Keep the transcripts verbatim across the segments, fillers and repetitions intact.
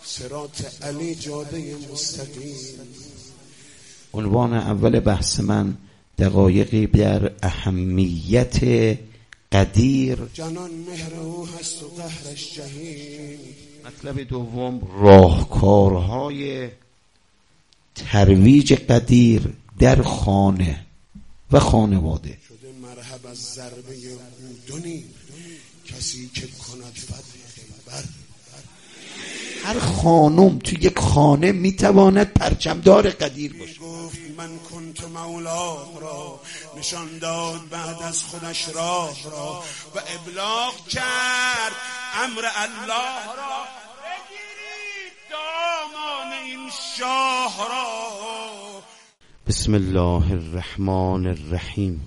صراط علی جاده مستقیم. عنوان اول بحث من دقایقی در اهمیت قدیر. جنان مهر او هست و قهرش جهیم. مطلب دوم راهکارهای ترویج قدیر در خانه و خانواده. شده مرحب از ضربه دونی کسی که کند فتح خیبر. هر خانم تو یک خانه میتواند پرچمدار قدیر باشه. گفت من کنت مولا را، نشان داد بعد از خودش راه را و ابلاغ کرد امر الله را. بگیرید دامان این شاه را. بسم الله الرحمن الرحیم.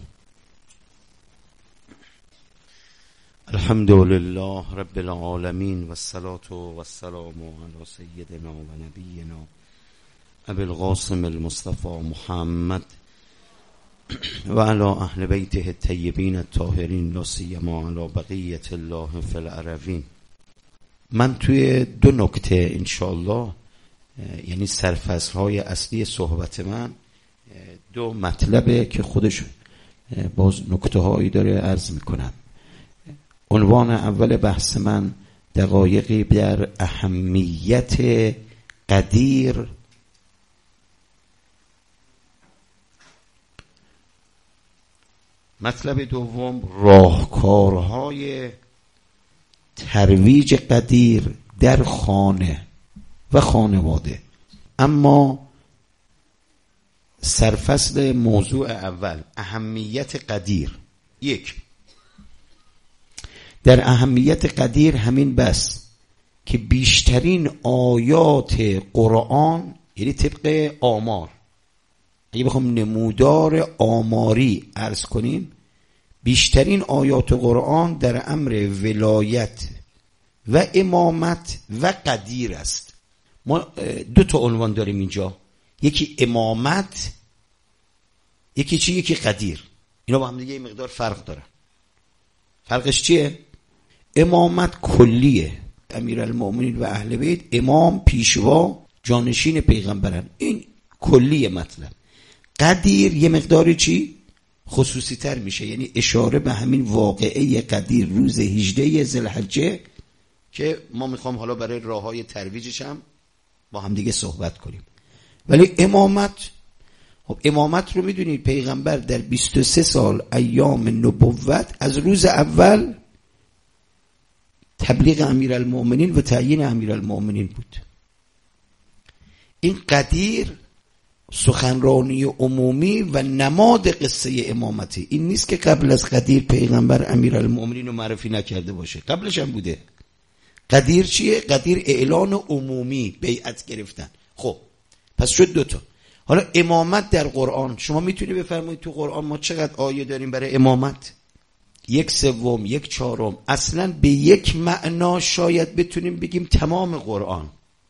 الحمد لله رب العالمین و الصلاة و السلام علی سیدنا و نبینا ابی القاسم المصطفى محمد و علی اهل بیته الطیبین الطاهرین لا سیما علی بقیة الله فی الارضین. من توی دو نکته انشاءالله، یعنی سرفصل های اصلی صحبت من، دو مطلبه که خودش باز نکته هایی داره عرض میکنم. عنوان اول بحث من دقایقی در اهمیت قدیر. مطلب دوم راهکارهای ترویج قدیر در خانه و خانواده. اما سرفصل موضوع اول اهمیت قدیر. یک، در اهمیت قدیر همین بس که بیشترین آیات قرآن، یعنی طبق آمار، اگه بخوام نمودار آماری عرض کنیم، بیشترین آیات قرآن در امر ولایت و امامت و قدیر است. ما دو تا عنوان داریم اینجا، یکی امامت، یکی چی؟ یکی قدیر. اینا با هم دیگه یه مقدار فرق دارن. فرقش چیه؟ امامت کلیه، امیرالمومنین و اهل بیت، امام پیشوا جانشین پیغمبرن، این کلیه مطلب. قدیر یه مقداری چی؟ خصوصی تر میشه، یعنی اشاره به همین واقعه قدیر روز هجده ذوالحجه که ما میخوام حالا برای راههای ترویجش هم با هم دیگه صحبت کنیم. ولی امامت، خب امامت رو میدونید پیغمبر در بیست و سه سال ایام نبوت از روز اول تبلیغ امیرالمومنین و تعیین امیرالمومنین بود. این قدیر سخنرانی عمومی و نماد قصه امامتی. این نیست که قبل از قدیر پیغمبر امیرالمومنین رو معرفی نکرده باشه، قبلش هم بوده. قدیر چیه؟ قدیر اعلان عمومی، بیعت گرفتن. خب پس شد دوتا. حالا امامت در قرآن، شما میتونی بفرمایید تو قرآن ما چقدر آیه داریم برای امامت؟ یک سوم، یک چهارم، اصلا به یک معنا شاید بتونیم بگیم تمام قرآن.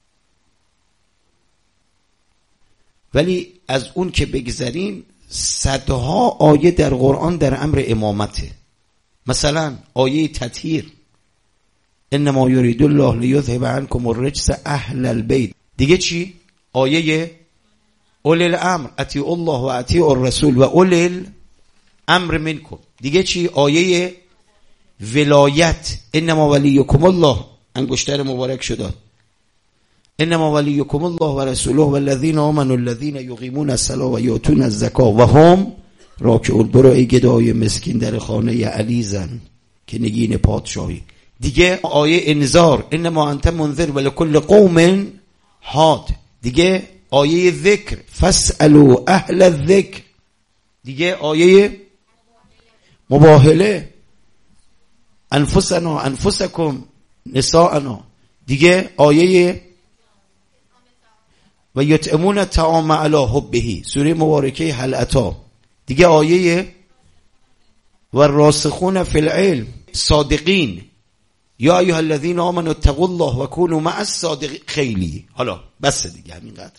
ولی از اون که بگذریم صدها آیه در قرآن در امر امامته. مثلا آیه تطهیر، انما یرید الله لیذهب عنکم الرجس اهل البیت. دیگه چی؟ آیه اولی الامر اطیعوا الله و اطیعوا الرسول و اولی الامر منکم. دیگه چی؟ آیه ولایت، انما ولیکم الله، انگشتر مبارک شد، انما ولیکم الله و رسوله و الذین آمنوا الذین یقیمون الصلاة و یؤتون الزکاة و هم راکعون. برو ای گدای مسکین در خانه علی زن که نگین پادشاهی. دیگه آیه انذار، انما انت منذر ولکل قوم هاد. دیگه آیه ذکر، فاسألوا اهل الذکر. دیگه آیه مباهله، انفسنا انفسکم نساءنا. دیگه آیه و یطعمون الطعام علی حبه، سوره مبارکه هل اتی. دیگه آیه و راسخون فی العلم صادقین، یا ایها الذین آمنوا اتقوا الله و کونوا مع الصادقین. خیلی حالا بس دیگه همینقدر.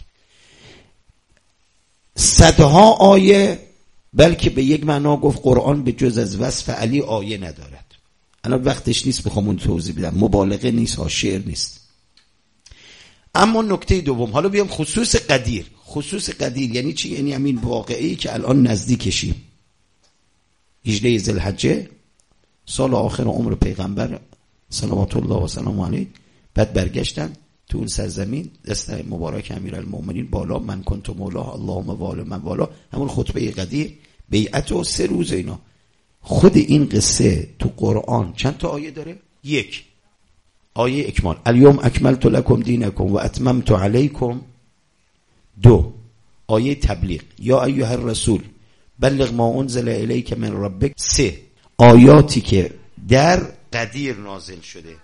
صدها آیه، بلکه به یک معنا گفت قرآن به جز از وصف علی آیه ندارد. الان وقتش نیست بخوام اون توضیح بدم، مبالغه نیست ها، شعر نیست. اما نکته دوم، حالا بیام خصوص قدیر. خصوص قدیر یعنی چی؟ یعنی همین واقعی که الان نزدیکشیم، هجده ذوالحجه، سال آخر عمر پیغمبر صلوات الله و سلام علیه، بعد برگشتن تو اون سرزمین، دست مبارک امیرالمومنین بالا، من کنت مولا اللهم والا من والا، همون خطبه قدیر، بیعت و سه روز اینا. خود این قصه تو قرآن چند تا آیه داره؟ یک آیه اکمال، الیوم اکملت لکم دینکم و اتممت علیکم. دو آیه تبلیغ، یا ایها الرسول بلغ ما انزل الیک من ربک. سه آیاتی که در قدیر نازل شده.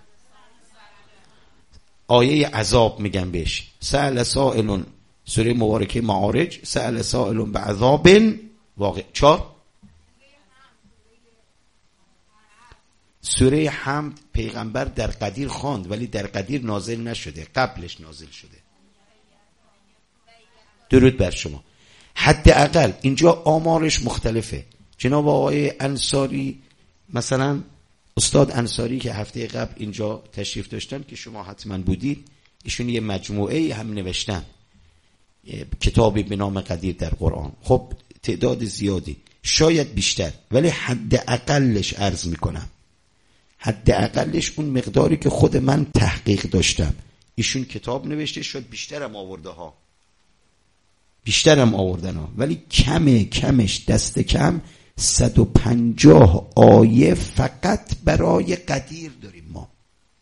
آیه عذاب میگن بهش، سأل سائل، سوره مبارکه معارج، سأل سائل بعذاب واقع. چهار سوره حمد پیغمبر در قدیر خواند ولی در قدیر نازل نشده، قبلش نازل شده. درود بر شما. حداقل اینجا آمارش مختلفه. جناب آقای انصاری، مثلا استاد انصاری که هفته قبل اینجا تشریف داشتن که شما حتما بودید، ایشون یه مجموعه هم نوشتن، کتابی به نام قدیر در قرآن. خب تعداد زیادی، شاید بیشتر، ولی حداقلش عرض میکنم، حداقلش اون مقداری که خود من تحقیق داشتم. ایشون کتاب نوشته، شاید بیشترم آورده ها، بیشترم آوردن ها، ولی کمه، کمش دست کم صد و پنجاه آیه فقط برای قدیر داریم ما.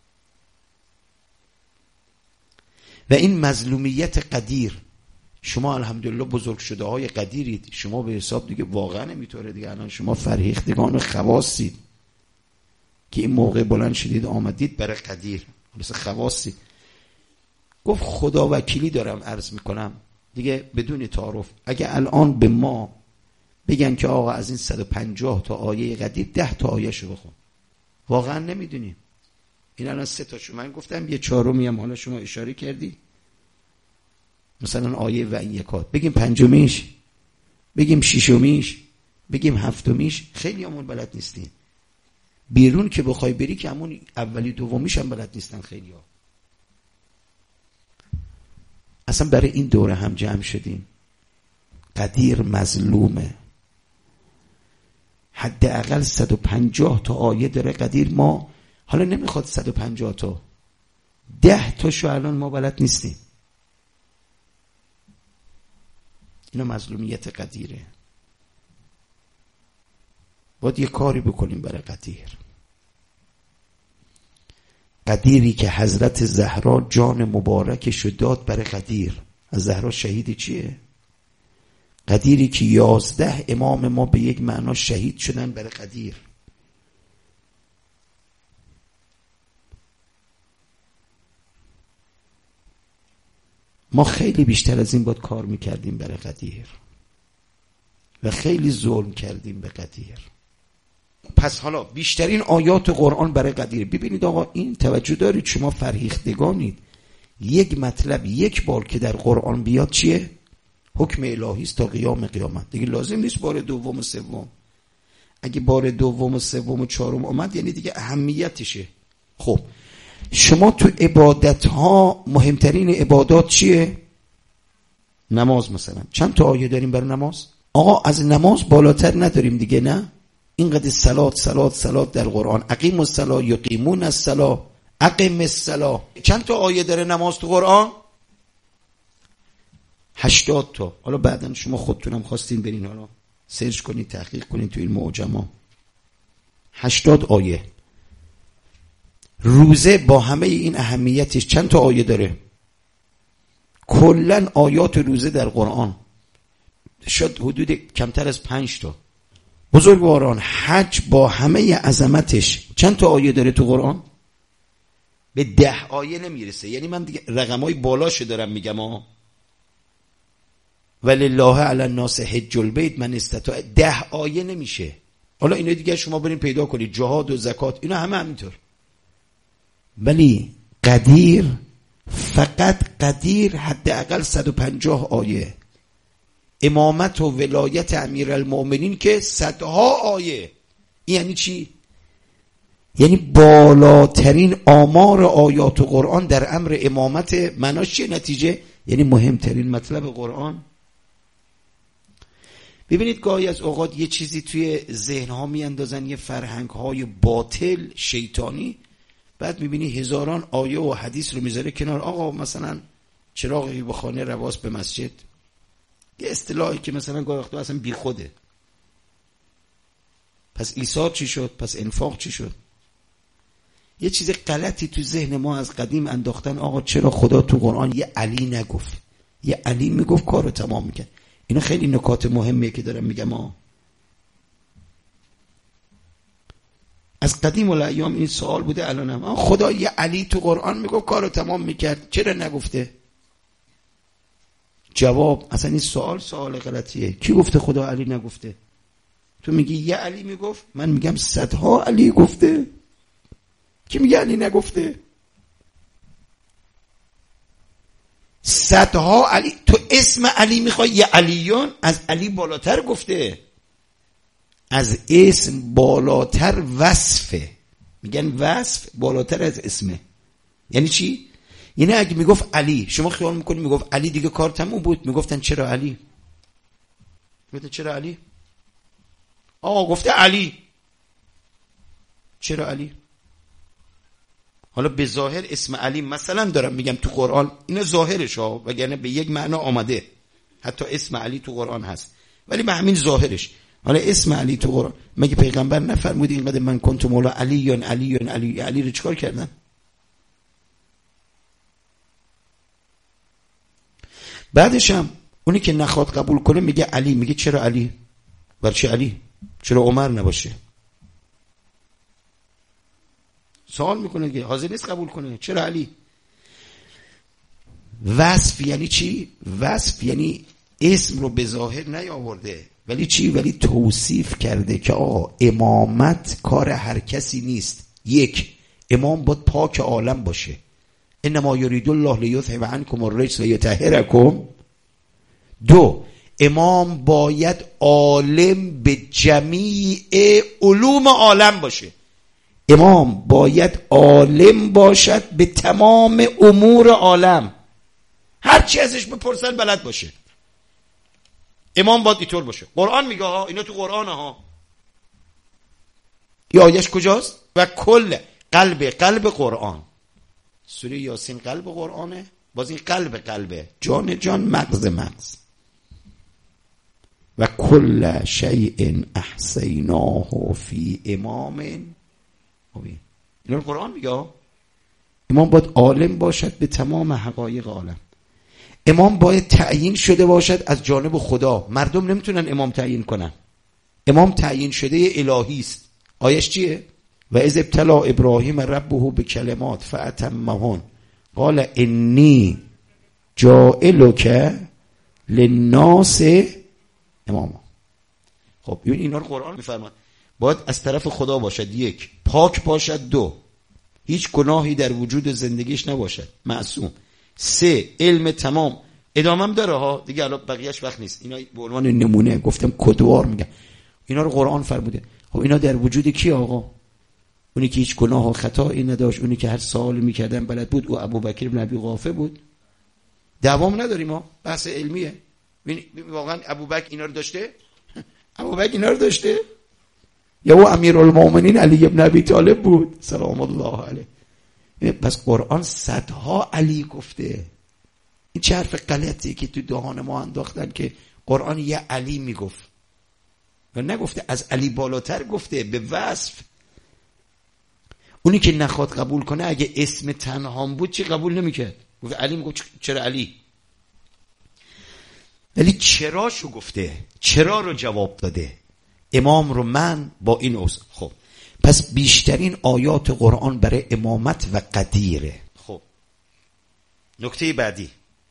و این مظلومیت قدیر، شما الحمدلله بزرگ شده های قدیرید، شما به حساب دیگه واقعا نمیطوره دیگه، الان شما فرهیختگان خواصید که این موقع بلند شدید آمدید برای قدیر، مثل خواصید. گفت خدا وکیلی دارم عرض میکنم دیگه بدون تعارف، اگه الان به ما بگن که آقا از این صد و پنجاه تا آیه قدیر ده تا آیه شو بخون، واقعا نمیدونیم. این الان سه تا شو من گفتم، یه چهارمی هم حالا شما اشاره کردی، مثلا آیه و این یکات، بگیم پنجمیش، بگیم ششمیش، بگیم هفتمیش، خیلی همون بلد نیستیم. بیرون که بخوای بری که همون اولی دومیش هم بلد نیستن خیلی ها. اصلا برای این دوره هم جمع شدیم. قدیر مظلومه، حداقل صد و پنجاه تا آیه داره قدیر. ما حالا نمیخواد صد و پنجاه تا، ده تاشو الان ما بلد نیستیم. اینا مظلومیت قدیره. باید یه کاری بکنیم برای قدیر. قدیری که حضرت زهرا جان مبارکش داد برای قدیر. از زهرا شهید چیه؟ قدیری که یازده امام ما به یک معنا شهید شدن برای قدیر. ما خیلی بیشتر از این باید کار میکردیم برای قدیر و خیلی ظلم کردیم به قدیر. پس حالا بیشترین آیات قرآن برای قدیر. ببینید آقا، این توجه دارید شما فرهیختگانید، یک مطلب یک بار که در قرآن بیاد چیه؟ حکم الهی است تا قیام قیامت. دیگه لازم نیست بار دوم و سوم. اگه بار دوم و سوم و چهارم اومد یعنی دیگه اهمیتشه. خب شما تو عبادت ها مهمترین عبادات چیه؟ نماز مثلا. چند تا آیه داریم برای نماز؟ آقا از نماز بالاتر نداریم دیگه، نه؟ اینقدر صلات صلات صلات در قرآن. اقیم الصلاة یقیمون الصلاة، اقیم الصلاة. چند تا آیه داره نماز تو قرآن؟ هشتاد تا. حالا بعدن شما خودتونم خواستین برین حالا سرچ کنید، تحقیق کنید تو این معجما. هشتاد آیه. روزه با همه این اهمیتش چند تا آیه داره؟ کلن آیات روزه در قرآن شد حدود کمتر از پنج تا. بزرگواران، حج با همه عظمتش چند تا آیه داره تو قرآن؟ به ده آیه نمیرسه. یعنی من دیگه رقمای بالاش دارم میگم ها. ولله علی الناس حج البیت من استطاع، ده آیه نمیشه. حالا اینو دیگه شما برین پیدا کنید، جهاد و زکات اینا همه همینطور. ولی قدیر، فقط قدیر حداقل صد و پنجاه آیه. امامت و ولایت امیرالمومنین که صدها آیه. این یعنی چی؟ یعنی بالاترین آمار آیات قرآن در امر امامت. معناش چیه؟ نتیجه یعنی مهمترین مطلب قرآن. ببینید گاهی از اوقات یه چیزی توی ذهن ها میاندازن، یه فرهنگ های باطل شیطانی، بعد میبینی هزاران آیه و حدیث رو میذاره کنار. آقا مثلا چراغی به خانه رواس به مسجد، یه اصطلاحی که مثلا گاهی وقتا اصلا بی خوده. پس ایثار چی شد؟ پس انفاق چی شد؟ یه چیز غلطی تو ذهن ما از قدیم انداختن. آقا چرا خدا تو قرآن یه علی نگفت؟ یه علی میگفت کارو تمام میکرد. اینا خیلی نکات مهمیه که دارم میگم. ها از قدیم الایام این سوال بوده، الان هم خدا یه علی تو قرآن میگفت کارو تمام میکرد، چرا نگفته؟ جواب اصلا این سوال سوال غلطیه. کی گفته خدا علی نگفته؟ تو میگی یه علی میگفت، من میگم صدها علی گفته. کی میگه علی نگفته؟ صدها علی. تو اسم علی میخوای، یه علیون از علی بالاتر گفته. از اسم بالاتر وصفه. میگن وصف بالاتر از اسمه. یعنی چی؟ یعنی اگه میگفت علی، شما خیال میکنی میگفت علی دیگه کار تموم بود؟ میگفتن چرا علی؟ میگفتن چرا علی؟ آقا گفته علی، چرا علی؟ حالا به ظاهر اسم علی مثلا دارم میگم تو قرآن اینه ظاهرش ها، وگرنه به یک معنا آمده، حتی اسم علی تو قرآن هست، ولی به همین ظاهرش. حالا اسم علی تو قرآن مگه پیغمبر نفرمود اینقدر من کنت مولا علی یا علی یا علی؟ علی رو چیکار کردن؟ بعدش هم اونی که نخواد قبول کنه میگه علی، میگه چرا علی؟ برای چه علی؟ چرا عمر نباشه؟ سوال میکنه که حاضر نیست قبول کنه، چرا علی؟ وصف یعنی چی؟ وصف یعنی اسم رو به ظاهر نیاورده، ولی چی؟ ولی توصیف کرده که آقا امامت کار هر کسی نیست. یک، امام باید پاک عالم باشه. انما یرید الله لیذهب عنکم الرجس و یطهرکم. دو، امام باید عالم به جمیع علوم عالم باشه. امام باید عالم باشد به تمام امور عالم، هر چی ازش بپرسن بلد باشه. امام باید اینطور باشه. قرآن میگه ها، اینا تو قرآن ها. یا آیش کجاست؟ و کل قلب قلب قرآن، سوره یاسین قلب قرآنه، باز این قلب قلبه، جان جان، مغز مغز. و کل شیء احصیناه فی امام مبین. اینا قرآن میگه. امام باید عالم باشد به تمام حقایق عالم. امام باید تعیین شده باشد از جانب خدا. مردم نمیتونن امام تعیین کنن. امام تعیین شده الهی است. آیش چیه؟ و اذ ابتلا ابراهیم ربه بکلمات فاتمهن قال انی جاعلک للناس اماما. خب ببین اینا رو قرآن میفرماد. باید از طرف خدا باشد، یک، پاک باشد، دو، هیچ گناهی در وجود زندگیش نباشد، معصوم، سه، علم تمام. ادامم داره ها دیگه، الان بقیهش وقت نیست، اینا به عنوان نمونه گفتم، کدوار میگم. اینا رو قرآن فرموده. خب اینا در وجود کی آقا؟ اونی که هیچ گناه و خطایی نداشت، اونی که هر سوال میکردن بلد بود، او ابوبکر بن ابی قحافه بود. دوام نداریم ها، بحث علمیه. واقعا ابوبکر اینا رو داشته؟ ابوبکر اینا رو داشته؟ یا او امیرالمومنین علی ابن ابی طالب بود سلام الله علیه. پس قرآن صدها علی گفته. این چه حرف غلطیه که تو دهان ما انداختن که قرآن یه علی میگفت و نگفته، از علی بالاتر گفته به وصف. اونی که نخواد قبول کنه اگه اسم تنها بود چی قبول نمیکرد؟ گفت علی، میگفت چرا علی؟ ولی چرا شو گفته، چرا رو جواب داده. امام رو من با این اوصاف. خب پس بیشترین آیات قرآن برای امامت و قدیره. خب نکته بعدی،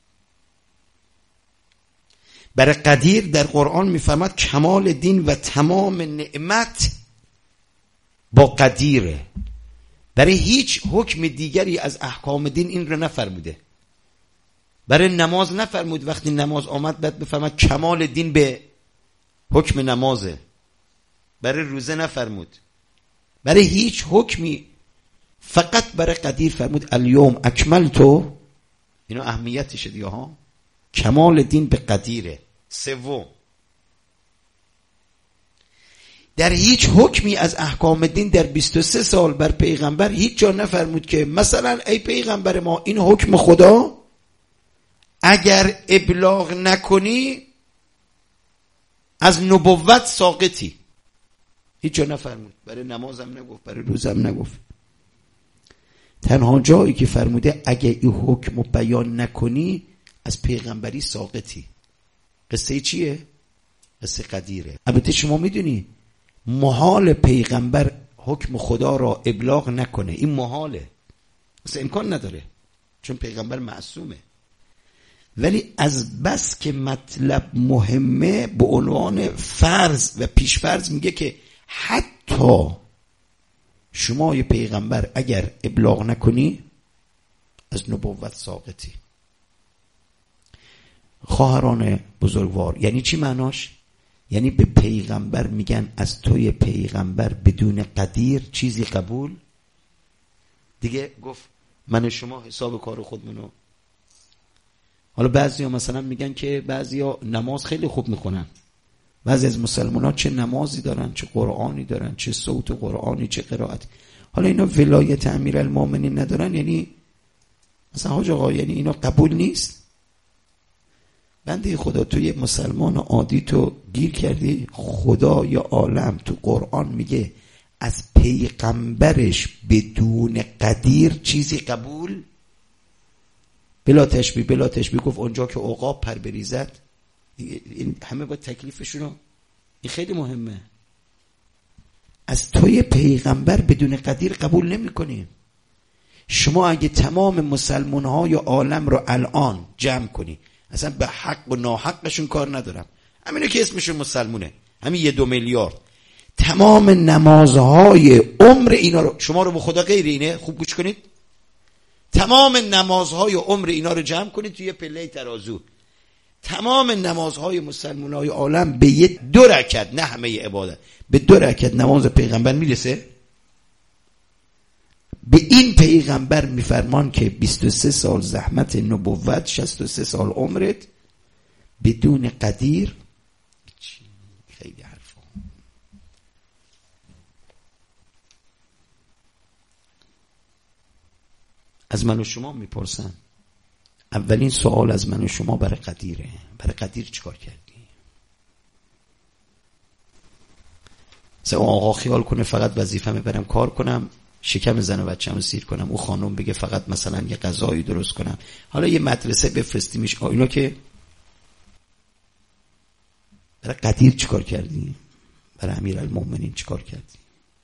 برای قدیر در قرآن میفهمد کمال دین و تمام نعمت با قدیره. برای هیچ حکم دیگری از احکام دین این رو نفرموده. برای نماز نفرمود وقتی نماز آمد بعد بفهمد کمال دین به حکم نمازه. برای روزه نفرمود. برای هیچ حکمی، فقط برای قدیر فرمود الیوم اکملتو. اینو اهمیتشه دیگه ها، کمال دین به قدیره. سوم، در هیچ حکمی از احکام دین در بیست و سه سال بر پیغمبر هیچ جا نفرمود که مثلا ای پیغمبر ما این حکم خدا اگر ابلاغ نکنی از نبوت ساقطی. هیچ جا نفرمود. برای نمازم نگفت، برای روزم نگفت. تنها جایی که فرموده اگه این حکم رو بیان نکنی از پیغمبری ساقطی. قصه چیه؟ قصه قدیره. البته شما میدونی محال پیغمبر حکم خدا را ابلاغ نکنه، این محاله، اصلا امکان نداره، چون پیغمبر معصومه. ولی از بس که مطلب مهمه به عنوان فرض و پیش فرض میگه که حتی شما یه پیغمبر اگر ابلاغ نکنی از نبوت ساقطی. خواهران بزرگوار، یعنی چی معناش؟ یعنی به پیغمبر میگن از توی پیغمبر بدون قدیر چیزی قبول دیگه. گفت من شما حساب کار خودمونو. حالا بعضیا مثلا میگن که بعضیا نماز خیلی خوب میخونن، بعضی از مسلمان ها چه نمازی دارن، چه قرآنی دارن، چه صوت قرآنی، چه قرائت. حالا اینا ولایت امیرالمومنین ندارن، یعنی مثلا حاج آقا یعنی اینا قبول نیست؟ بنده خدا توی مسلمان عادی تو گیر کردی؟ خدای عالم تو قرآن میگه از پیغمبرش بدون قدیر چیزی قبول بلا تشبیه. بلا تشبیه گفت اونجا که عقاب پر بریزد. این همه با تکلیفشونو، این خیلی مهمه. از توی پیغمبر بدون قدیر قبول نمی کنیم. شما اگه تمام مسلمان های عالم رو الان جمع کنی، اصلا به حق و ناحقشون کار ندارم، همینه که اسمشون مسلمونه، همین یه دو میلیارد، تمام نمازهای عمر اینا رو، شما رو به خدا غیر اینه، خوب گوش کنید، تمام نمازهای عمر اینا رو جمع کنید توی پله ترازو، تمام نمازهای مسلمانای عالم به یه دو رکعت، نه همه عبادت، به دو رکعت نماز پیغمبر میرسه؟ به این پیغمبر میفرمان که بیست و سه سال زحمت نبوت، شصت و سه سال عمرت بدون قدیر. خیلی حرفا. از من و شما میپرسن، اولین سوال از من و شما برای قدیره. برای قدیر چیکار کردی؟ مثلا آقا خیال کنه فقط وظیفه‌مه برم کار کنم، شکم زن و بچه‌مو سیر کنم، او خانم بگه فقط مثلا یه غذایی درست کنم، حالا یه مدرسه بفرستیمش. اینا که برای قدیر چیکار کردی؟ برای امیرالمومنین چیکار کردی؟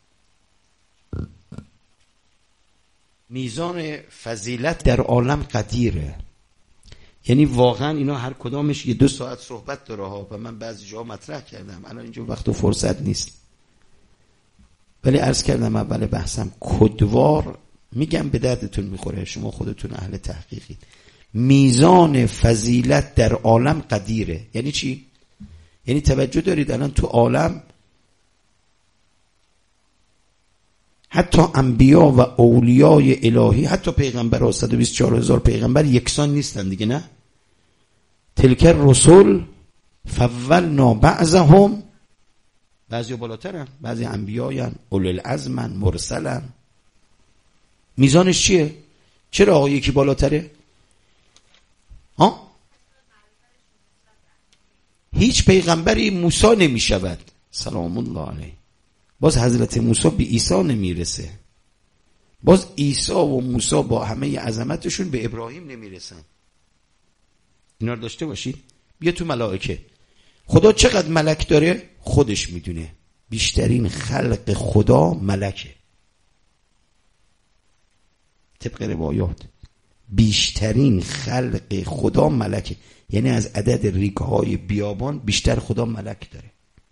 میزان فضیلت در عالم قدیره. یعنی واقعا اینا هر کدامش یه دو ساعت صحبت داره ها، و من بعضی جاها مطرح کردم، الان اینجا وقت و فرصت نیست، ولی عرض کردم اول بحثم کدوار میگم به دردتون میخوره، شما خودتون اهل تحقیقید. میزان فضیلت در عالم قدیره. یعنی چی؟ یعنی توجه دارید الان تو عالم حتی انبیا و اولیای الهی، حتی پیغمبرها، صد و بیست و چهار هزار پیغمبر یکسان نیستن دیگه، نه؟ تلک الرسل فضلنا بعضهم، بعضی بالاترن، بعضی انبیایان، اولو العزمن، مرسلن. میزانش چیه؟ چرا آقا یکی بالاتره؟ ها؟ هیچ پیغمبری موسی نمی شود سلام الله علیه، باز حضرت موسی به عیسی نمیرسه، باز عیسی و موسی با همه عظمتشون به ابراهیم نمیرسن. اینا رو داشته باشید. بیا تو ملائکه، خدا چقدر ملک داره خودش میدونه، بیشترین خلق خدا ملکه. طبق روایات بیشترین خلق خدا ملکه، یعنی از عدد ریگ‌های بیابان بیشتر خدا ملک داره.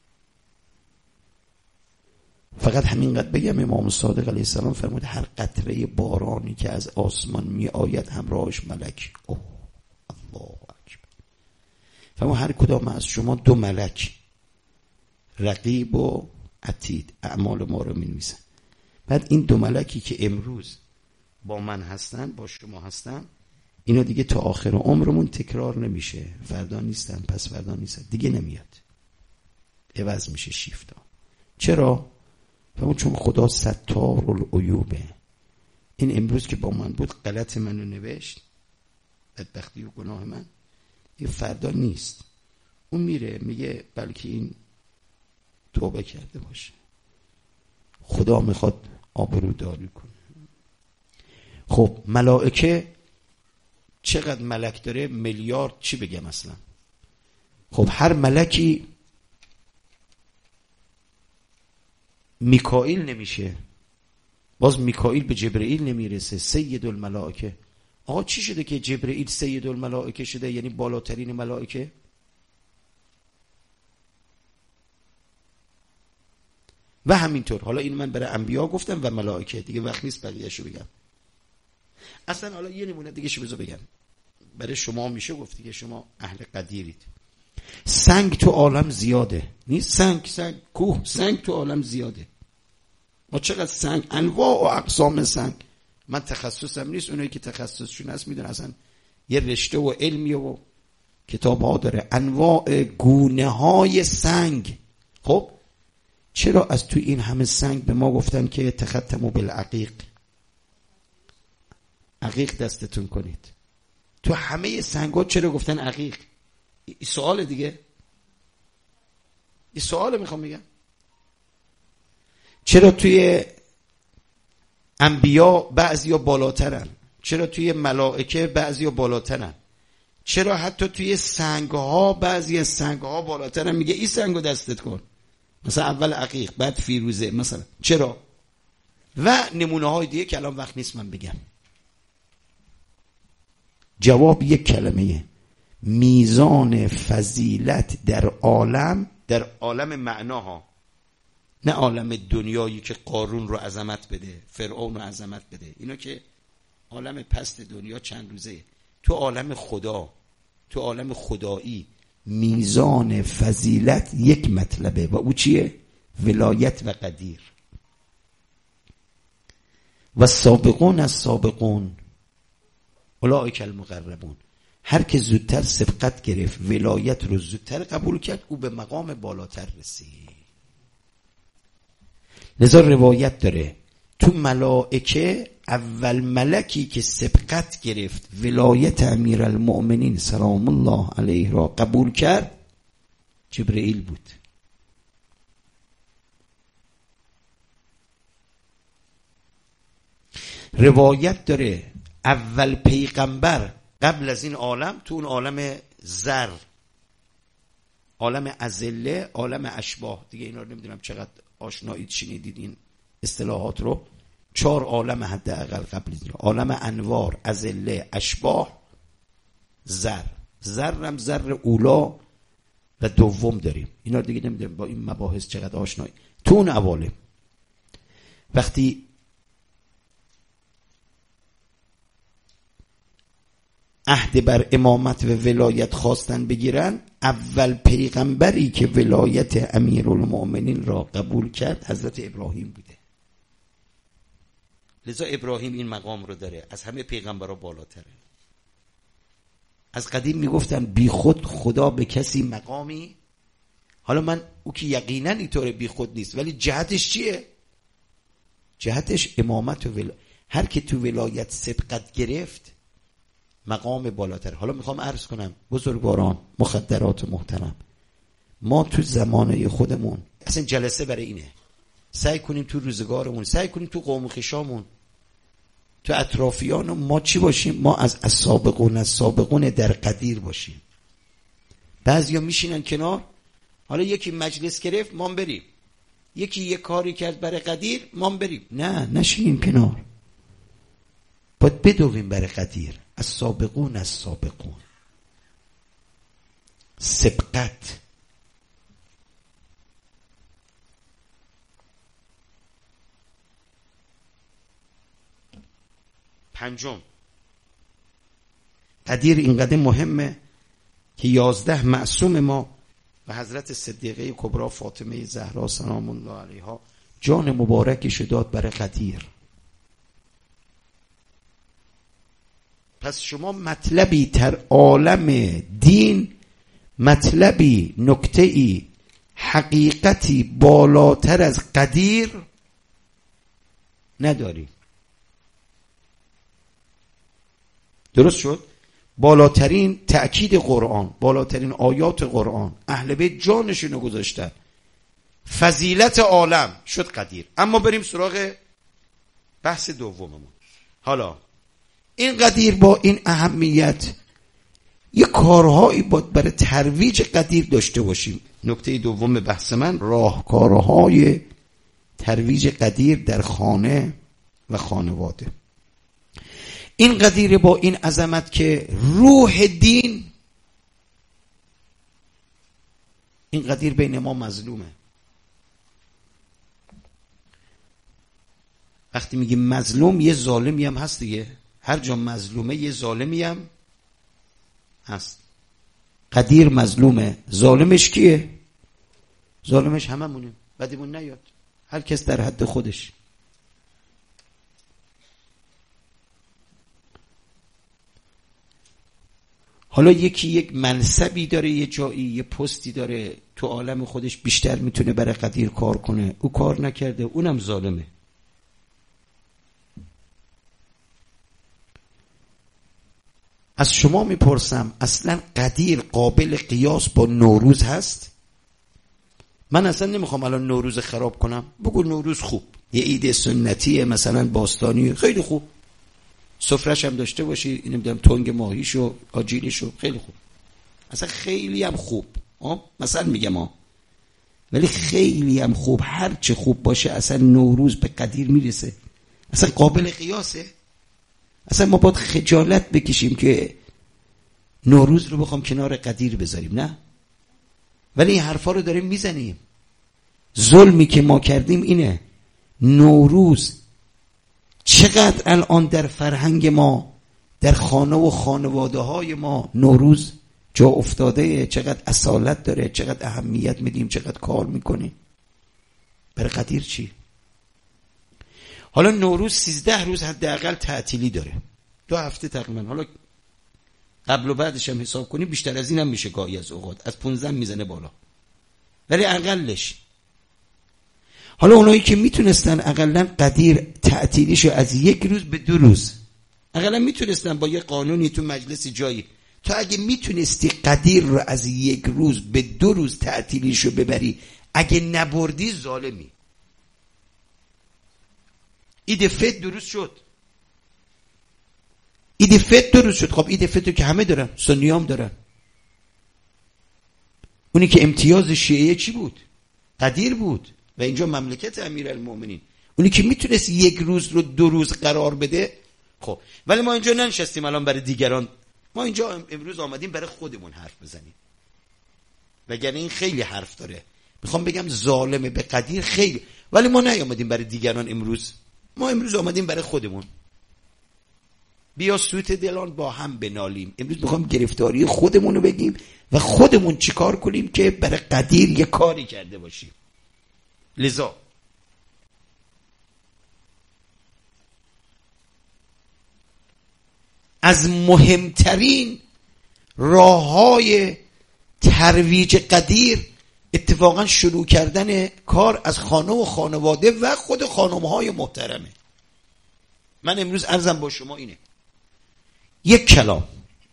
فقط همینقدر بگم امام صادق علیه السلام فرمود هر قطره بارانی که از آسمان می آید همراهش ملک. اوه الله اکبر. فرمود هر کدام از شما دو ملک رقیب و عتید اعمال ما رو می نویسن. بعد این دو ملکی که امروز با من هستن، با شما هستن، اینا دیگه تا آخر عمرمون تکرار نمیشه. فردا نیستن، پس فردا نیستن، دیگه نمیاد، عوض میشه شیفتا. چرا؟ چون خدا ستار العیوبه. این امروز که با من بود غلط منو نوشت، بدبختی و گناه من، این فردا نیست. اون میره میگه بلکه این توبه کرده باشه، خدا میخواد آبروداری کنه. خب ملائکه چقدر ملک داره؟ میلیارد. چی بگم اصلا؟ خب هر ملکی میکائیل نمیشه، باز میکائیل به جبرئیل نمیرسه. سید الملائکه. آقا چی شده که جبرئیل سید الملائکه شده، یعنی بالاترین ملائکه؟ و همینطور. حالا این من برای انبیا گفتم و ملائکه، دیگه وقت نیست بقیه‌شو بگم. اصلا حالا یه نمونه دیگه شو بذار بگم. برای شما میشه گفتی که شما اهل قدیرید. سنگ تو عالم زیاده، نیست؟ سنگ سنگ کوه سنگ تو عالم زیاده. ما چقدر سنگ، انواع و اقسام سنگ. من تخصصم نیست، اونایی که تخصصشون هست میدونن اصلا یه رشته و علمیه و کتاب ها داره، انواع گونه های سنگ. خب چرا از تو این همه سنگ به ما گفتن که تختموا بالعقیق، عقیق دستتون کنید؟ تو همه سنگ ها چرا گفتن عقیق؟ این سوال دیگه، این سوال میخوام بگم. چرا توی انبیا بعضیا بالاترن؟ چرا توی ملائکه بعضیا بالاترن؟ چرا حتی توی سنگ ها بعضی از سنگ ها بالاترن؟ میگه این سنگو دستت کن، مثلا اول عقیق بعد فیروزه مثلا. چرا؟ و نمونه های دیگه که الان وقت نیست من بگم. جواب یک کلمه: میزان فضیلت در عالم، در عالم معناها، نه عالم دنیایی که قارون رو عظمت بده، فرعون رو عظمت بده، اینا که عالم پست دنیا چند روزه. تو عالم خدا، تو عالم خدایی، میزان فضیلت یک مطلبه و او چیه؟ ولایت و قدیر. و سابقون از سابقون اولئک المقربون. هر که زودتر سبقت گرفت، ولایت رو زودتر قبول کرد، او به مقام بالاتر رسید. لذا روایت داره تو ملائکه اول ملکی که سبقت گرفت، ولایت امیرالمؤمنین سلام الله علیه را قبول کرد، جبرئیل بود. روایت داره اول پیغمبر قبل از این عالم، تو اون عالم زر، عالم ازله، عالم اشباح، دیگه اینا رو نمیدونم چقدر آشنایید شنیدید این اصطلاحات رو. چهار عالم حداقل قبل از این: عالم انوار، ازله، اشباح، زر. زر هم زر اولا و دوم داریم. اینا دیگه نمیدونم با این مباحث چقدر آشنایی. تو اون عوالم وقتی عهد بر امامت و ولایت خواستن بگیرن، اول پیغمبری که ولایت امیرالمؤمنین را قبول کرد حضرت ابراهیم بوده. لذا ابراهیم این مقام رو داره، از همه پیغمبرها بالاتره. از قدیم میگفتن بی خود خدا به کسی مقامی. حالا من او که یقینا اینطوره بی خود نیست، ولی جهتش چیه؟ جهتش امامت و ولایت. هر که تو ولایت سبقت گرفت مقام بالاتر. حالا میخوام عرض کنم بزرگواران، مخدرات محترم، ما تو زمانه خودمون اصلا جلسه برای اینه، سعی کنیم تو روزگارمون، سعی کنیم تو قوم و خشامون، تو اطرافیان ما چی باشیم؟ ما از السابقون السابقون در قدیر باشیم. بعضیا میشینن کنار، حالا یکی مجلس گرفت ما بریم، یکی یک کاری کرد برای قدیر ما بریم. نه، نشینیم کنار، باید بدویم برای قدیر. السابقون السابقون، سبقت. پنجم، قدیر اینقدر مهمه که یازده معصوم ما و حضرت صدیقه کبرا فاطمه زهرا سلام الله علیها جان مبارکش داد برای قدیر. پس شما مطلبی تر عالم دین، مطلبی، نکته‌ای، حقیقتی بالاتر از قدیر نداری. درست شد؟ بالاترین تأکید قرآن، بالاترین آیات قرآن، اهل بیت جانشونو گذاشتن، فضیلت عالم شد قدیر. اما بریم سراغ بحث دوممون. حالا این قدیر با این اهمیت یه کارهایی باید برای ترویج قدیر داشته باشیم. نکته دوم بحث من راهکارهای ترویج قدیر در خانه و خانواده. این قدیر با این عظمت که روح دین، این قدیر بین ما مظلومه. وقتی میگیم مظلوم یه ظالمی هم هست دیگه، هر جا مظلومه یه ظالمی هم هست. قدیر مظلومه، ظالمش کیه؟ ظالمش هممونه، بدیمون نیاد، هر کس در حد خودش. حالا یکی یک منصبی داره، یه جایی، یه پستی داره تو عالم خودش، بیشتر میتونه برای قدیر کار کنه، او کار نکرده، اونم ظالمه. از شما میپرسم اصلا قدیر قابل قیاس با نوروز هست؟ من اصلا نمیخوام الان نوروز خراب کنم. بگو نوروز خوب، یه عید سنتیه مثلا باستانی، خیلی خوب، سفرش هم داشته باشی، نمیدونم تنگ ماهیشو، آجیلشو، خیلی خوب، اصلا خیلی هم خوب. آه؟ مثلا میگم ها، ولی خیلی هم خوب، هر چه خوب باشه اصلا نوروز به قدیر میرسه؟ اصلا قابل قیاسه؟ اصلا ما باید خجالت بکشیم که نوروز رو بخوام کنار قدیر بذاریم؟ نه، ولی این حرفا رو داریم میزنیم. ظلمی که ما کردیم اینه. نوروز چقدر الان در فرهنگ ما، در خانه و خانواده های ما نوروز جا افتاده، چقدر اصالت داره، چقدر اهمیت میدیم، چقدر کار میکنیم. برای قدیر چی؟ حالا نوروز سیزده روز حداقل تعطیلی داره، دو هفته تقریبا. حالا قبل و بعدش هم حساب کنی بیشتر از این هم میشه، گاهی از اوقات از پونزده میزنه بالا، ولی اقلش. حالا اونایی که میتونستن اقلا قدیر تعطیلیشو از یک روز به دو روز، اقلا میتونستن با یه قانونی تو مجلس جایی، تو اگه میتونستی قدیر رو از یک روز به دو روز تعطیلیشو ببری، اگه نبردی ظالمی. عید فطر درست شد، عید فطر درست شد. خب عید فطر که همه دارن، سنیام دارن. اونی که امتیاز شیعه چی بود؟ قدیر بود، و اینجا مملکت امیرالمومنین. اونی که میتونست یک روز رو دو روز قرار بده. خب ولی ما اینجا ننشستیم الان برای دیگران، ما اینجا امروز آمدیم برای خودمون حرف بزنیم، وگرنه این خیلی حرف داره. میخوام بگم ظالمه به قدیر خیلی، ولی ما نیامدیم برای دیگران امروز، ما امروز آمدیم برای خودمون. بیا سوت دلان با هم بنالیم. امروز میخوام گرفتاری خودمونو بگیم و خودمون چیکار کنیم که برای قدیر یه کاری کرده باشیم. لذا از مهمترین راه‌های ترویج قدیر اتفاقا شروع کردن کار از خانه و خانواده و خود خانم‌های محترمه. من امروز عرضم با شما اینه، یک کلام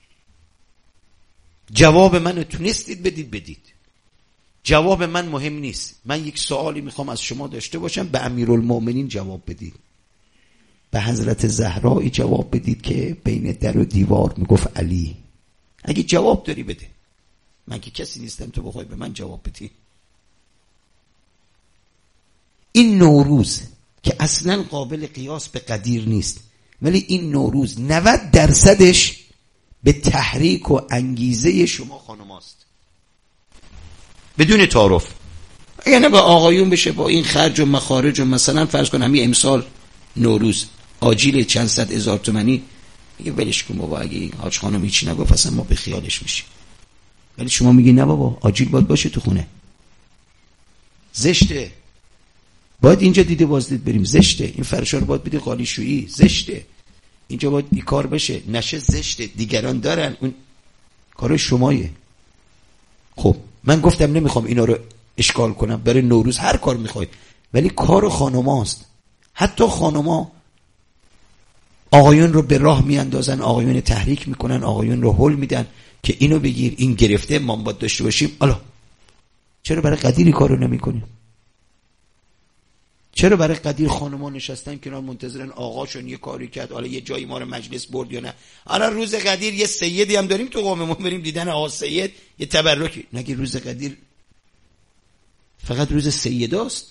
جواب منو تونستید بدید بدید، جواب من مهم نیست. من یک سوالی میخوام از شما داشته باشم، به امیرالمومنین جواب بدید، به حضرت زهرایی جواب بدید که بین در و دیوار میگفت علی. اگه جواب داری بده، من که کسی نیستم تو بخوای به من جواب بدی. این نوروز که اصلا قابل قیاس به قدیر نیست، ولی این نوروز نود درصدش به تحریک و انگیزه شما خانماست، بدون تعارف. اگه نه با آقایون بشه با این خرج و مخارج و مثلا فرض کن همین امسال نوروز آجیل چند صد هزار تومانی، میگه ولش کن بابا، اگه این حاج خانم هیچی نگفت اصلا ما به خیالش میشیم. ولی شما میگی نه بابا آجیل باید باشه تو خونه، زشته. باید اینجا دیده بازدید بریم، زشته. این فرشا رو باید بده قالیشویی، زشته. اینجا باید این کار بشه، نشه زشته. دیگران دارن، اون کار شمایه. خب من گفتم نمیخوام اینا رو اشکال کنم، برای نوروز هر کار میخواید، ولی کار خانماست. حتی خانما آقایون رو به راه میاندازن، آقایون تحریک میکنن، آقایون رو هل میدن که اینو بگیر، این گرفته، ما باید داشته باشیم. الا چرا برای قدیر کارو نمیکنیم؟ چرا برای قدیر خانما نشستن کنار منتظرن آقاشون یه کاری کرد، حالا یه جایی ما رو مجلس برد یا نه؟ حالا روز قدیر یه سیدی هم داریم تو قوممون، بریم دیدن آقا سید، یه تبرکی. نگه روز قدیر فقط روز سیداست؟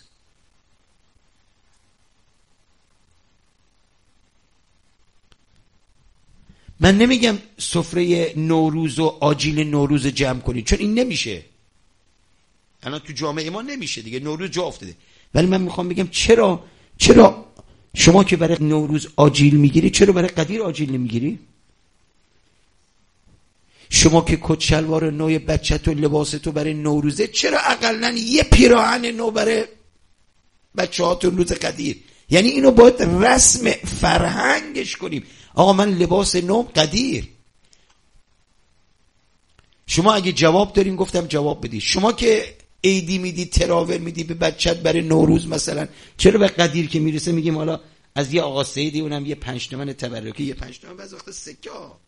من نمیگم سفره نوروز و آجیل نوروز جمع کنید، چون این نمیشه، الان تو جامعه ما نمیشه دیگه، نوروز جا افتاده. ولی من میخوام بگم چرا چرا شما که برای نوروز آجیل میگیری، چرا برای قدیر آجیل نمیگیری؟ شما که کت شلوار نو بچت و لباس تو برای نوروزه، چرا اقلن یه پیراهن نو برای بچه هاتون روز قدیر؟ یعنی اینو باید رسم فرهنگش کنیم. آقا من لباس نو قدیر. شما اگه جواب دارین گفتم جواب بدی. شما که عیدی میدی، تراول میدی به بچت برای نوروز مثلا، چرا به قدیر که میرسه میگیم حالا از یه آقا سیدی اونم یه پنج تومن تبرکی، یه پنج تومن بعضی وقت سکه ها.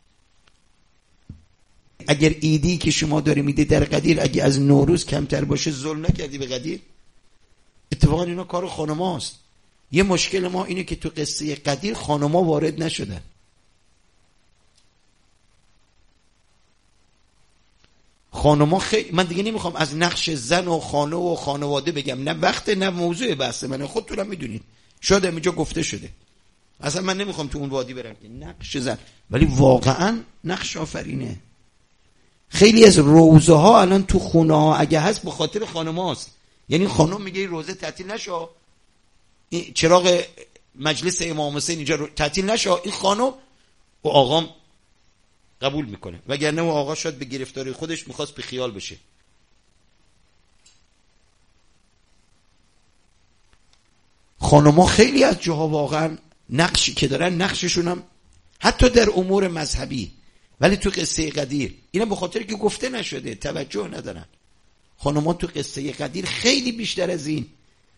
اگر عیدی که شما داری میدی در قدیر اگه از نوروز کمتر باشه، ظلم نکردی به قدیر؟ اتفاقا اینا کار خانماست. یه مشکل ما اینه که تو قصه قدیر خانما وارد نشدن. خانما خیلی، من دیگه نمیخوام از نقش زن و خانه و خانواده بگم، نه وقت نه موضوع بحث منه، خودتونم میدونید، شاید اینجا گفته شده، اصلا من نمیخوام تو اون وادی برم که نقش زن، ولی واقعا نقش آفرینه. خیلی از روزه ها الان تو خونه ها اگه هست به خاطر خانماست. یعنی خانم میگه روزه تعطیل نشو، این چراغ مجلس امام حسین اینجا تعطیل نشو، این خانم و آقام قبول میکنه، وگرنه و آقا شاید به گرفتاری خودش میخواست به خیال بشه. خانم‌ها خیلی از جاها واقعا نقشی که دارن، نقششون هم حتی در امور مذهبی، ولی تو قصه قدیر اینا به خاطر که گفته نشده توجه ندارن. خانم‌ها تو قصه قدیر خیلی بیشتر از این.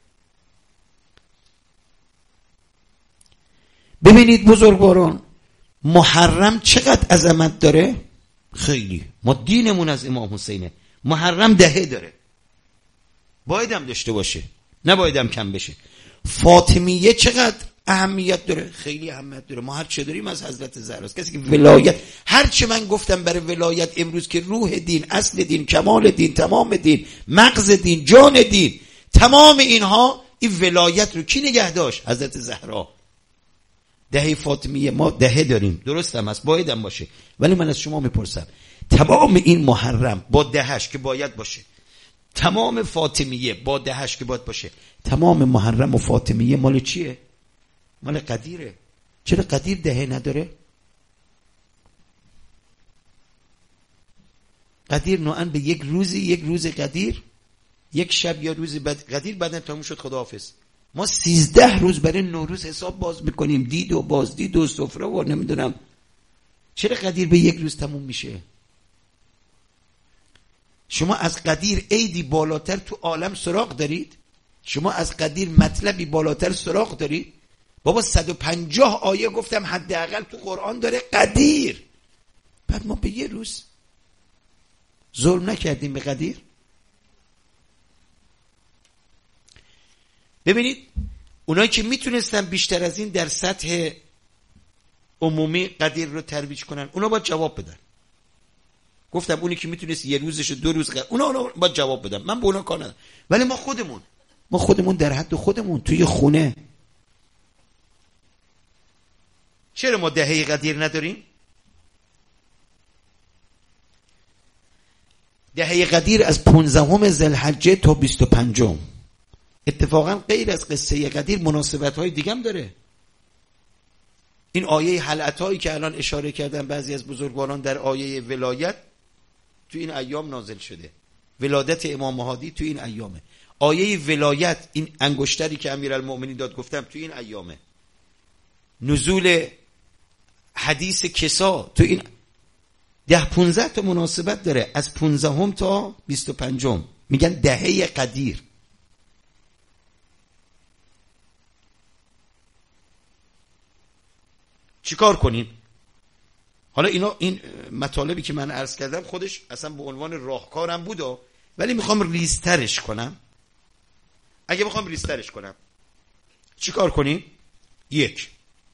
ببینید بزرگواران، محرم چقدر عظمت داره؟ خیلی. ما دینمون از امام حسینه. محرم دهه داره، بایدم داشته باشه، نبایدم کم بشه. فاطمیه چقدر اهمیت داره؟ خیلی اهمیت داره. ما هر چه داریم از حضرت زهراست. کسی که ولایت، هر چه من گفتم برای ولایت امروز که روح دین، اصل دین، کمال دین، تمام دین، مغز دین، جان دین، تمام اینها، این ولایت رو کی نگه داشت؟ حضرت زهرا. دهه فاطمیه ما دهه داریم، درست هم است، باید هم باشه، ولی من از شما میپرسم تمام این محرم با دهش که باید باشه، تمام فاطمیه با دهش که باید باشه، تمام محرم و فاطمیه مال چیه؟ مال قدیره. چرا قدیر دهه نداره؟ قدیر نوعاً به یک روزی، یک روز قدیر، یک شب یا روز بعد قدیر، بعدن تموم شد خداحافظ. ما سیزده روز برای نوروز حساب باز میکنیم، دید و بازدید و سفره و نمیدونم. چرا قدیر به یک روز تموم میشه؟ شما از قدیر عیدی بالاتر تو عالم سراغ دارید؟ شما از قدیر مطلبی بالاتر سراغ دارید؟ بابا صد و پنجاه آیه گفتم حداقل تو قرآن داره قدیر، بعد ما به یه روز ظلم نکردیم به قدیر؟ ببینید اونایی که میتونستن بیشتر از این در سطح عمومی قدیر رو ترویج کنن، اونا باید جواب بدن. گفتم اونی که میتونست یه روزش دو روز قدیر، اونا اونا باید جواب بدن، من به اونا کار ندارم. ولی ما خودمون ما خودمون در حد خودمون توی خونه، چرا ما دهه قدیر نداریم؟ دهه قدیر از پانزدهم ذوالحجه تا بیست و پنجم. اتفاقا غیر از قصه قدیر مناسبت های دیگه هم داره. این آیه حلعت هایی که الان اشاره کردن بعضی از بزرگواران در آیه ولایت تو این ایام نازل شده. ولادت امام مهدی تو این ایامه. آیه ولایت، این انگشتری که امیرالمؤمنین داد گفتم توی این ایامه، نزول حدیث کسا تو این ده پونزده تا مناسبت داره، از پونزدهم تا بیست و پنجم میگن دهه قدیر. چیکار کنیم؟ حالا اینا این مطالبی که من عرض کردم خودش اصلا به عنوان راهکارم بود، ولی میخوام ریزترش کنم. اگه بخوام ریزترش کنم چیکار کنیم؟ یک،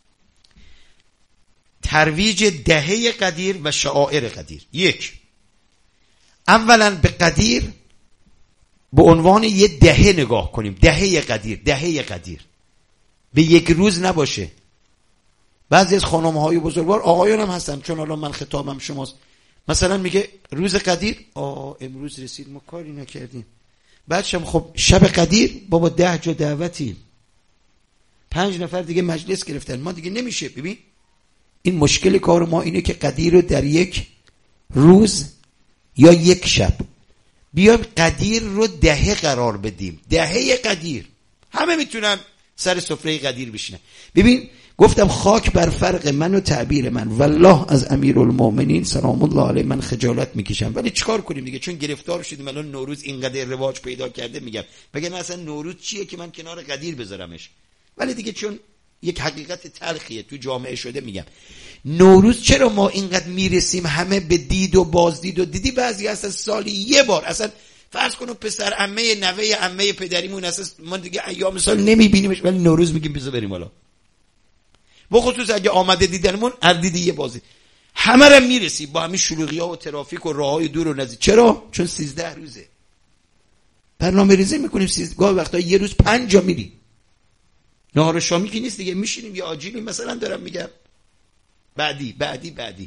ترویج دهه قدیر و شعائر قدیر. یک، اولا به قدیر به عنوان یه دهه نگاه کنیم. دهه قدیر، دهه قدیر به یک روز نباشه. بعضی از خانم‌های بزرگوار، آقایان هم هستن، چون الان من خطابم شماست، مثلا میگه روز قدیر، آه امروز رسید ما کاری نکردیم. بعدشم خب شب قدیر بابا ده جا دعوتیم، پنج نفر دیگه مجلس گرفتن، ما دیگه نمیشه. ببین این مشکل کار ما اینه که قدیر رو در یک روز یا یک شب بیایم قدیر رو دهه قرار بدیم. دهه قدیر همه میتونن سر سفره قدیر بشینن. ببین گفتم خاک بر فرق من و تعبیر من، والله از امیرالمؤمنین سلام الله علیه من خجالت میکشم، ولی چیکار کنیم دیگه، چون گرفتار شدیم الان نوروز اینقدر رواج پیدا کرده. میگم بگن اصلا نوروز چیه که من کنار قدیر بذارمش، ولی دیگه چون یک حقیقت تلخیه تو جامعه شده. میگم نوروز چرا ما اینقدر میرسیم همه به دید و بازدید و دیدی بعضی هستن سالی یه بار، اصلا فرض کنو پسر عمه نوه عمه پدریمون اساس ما دیگه ایام سال نمیبینیمش، ولی نوروز میگیم بذار بریم حالا. با خصوص اگه آمده دیدنمون هر دیدی یه بازی همه را میرسی با همین شلوغی‌ها و ترافیک و راههای دور و نزدیک. چرا؟ چون سیزده روزه برنامه ریزی میکنیم. سیزده وقتا یه روز پنج جا میریم. نهار شامی که نیست دیگه، میشینیم یا آجیلی مثلا دارم میگم بعدی بعدی بعدی.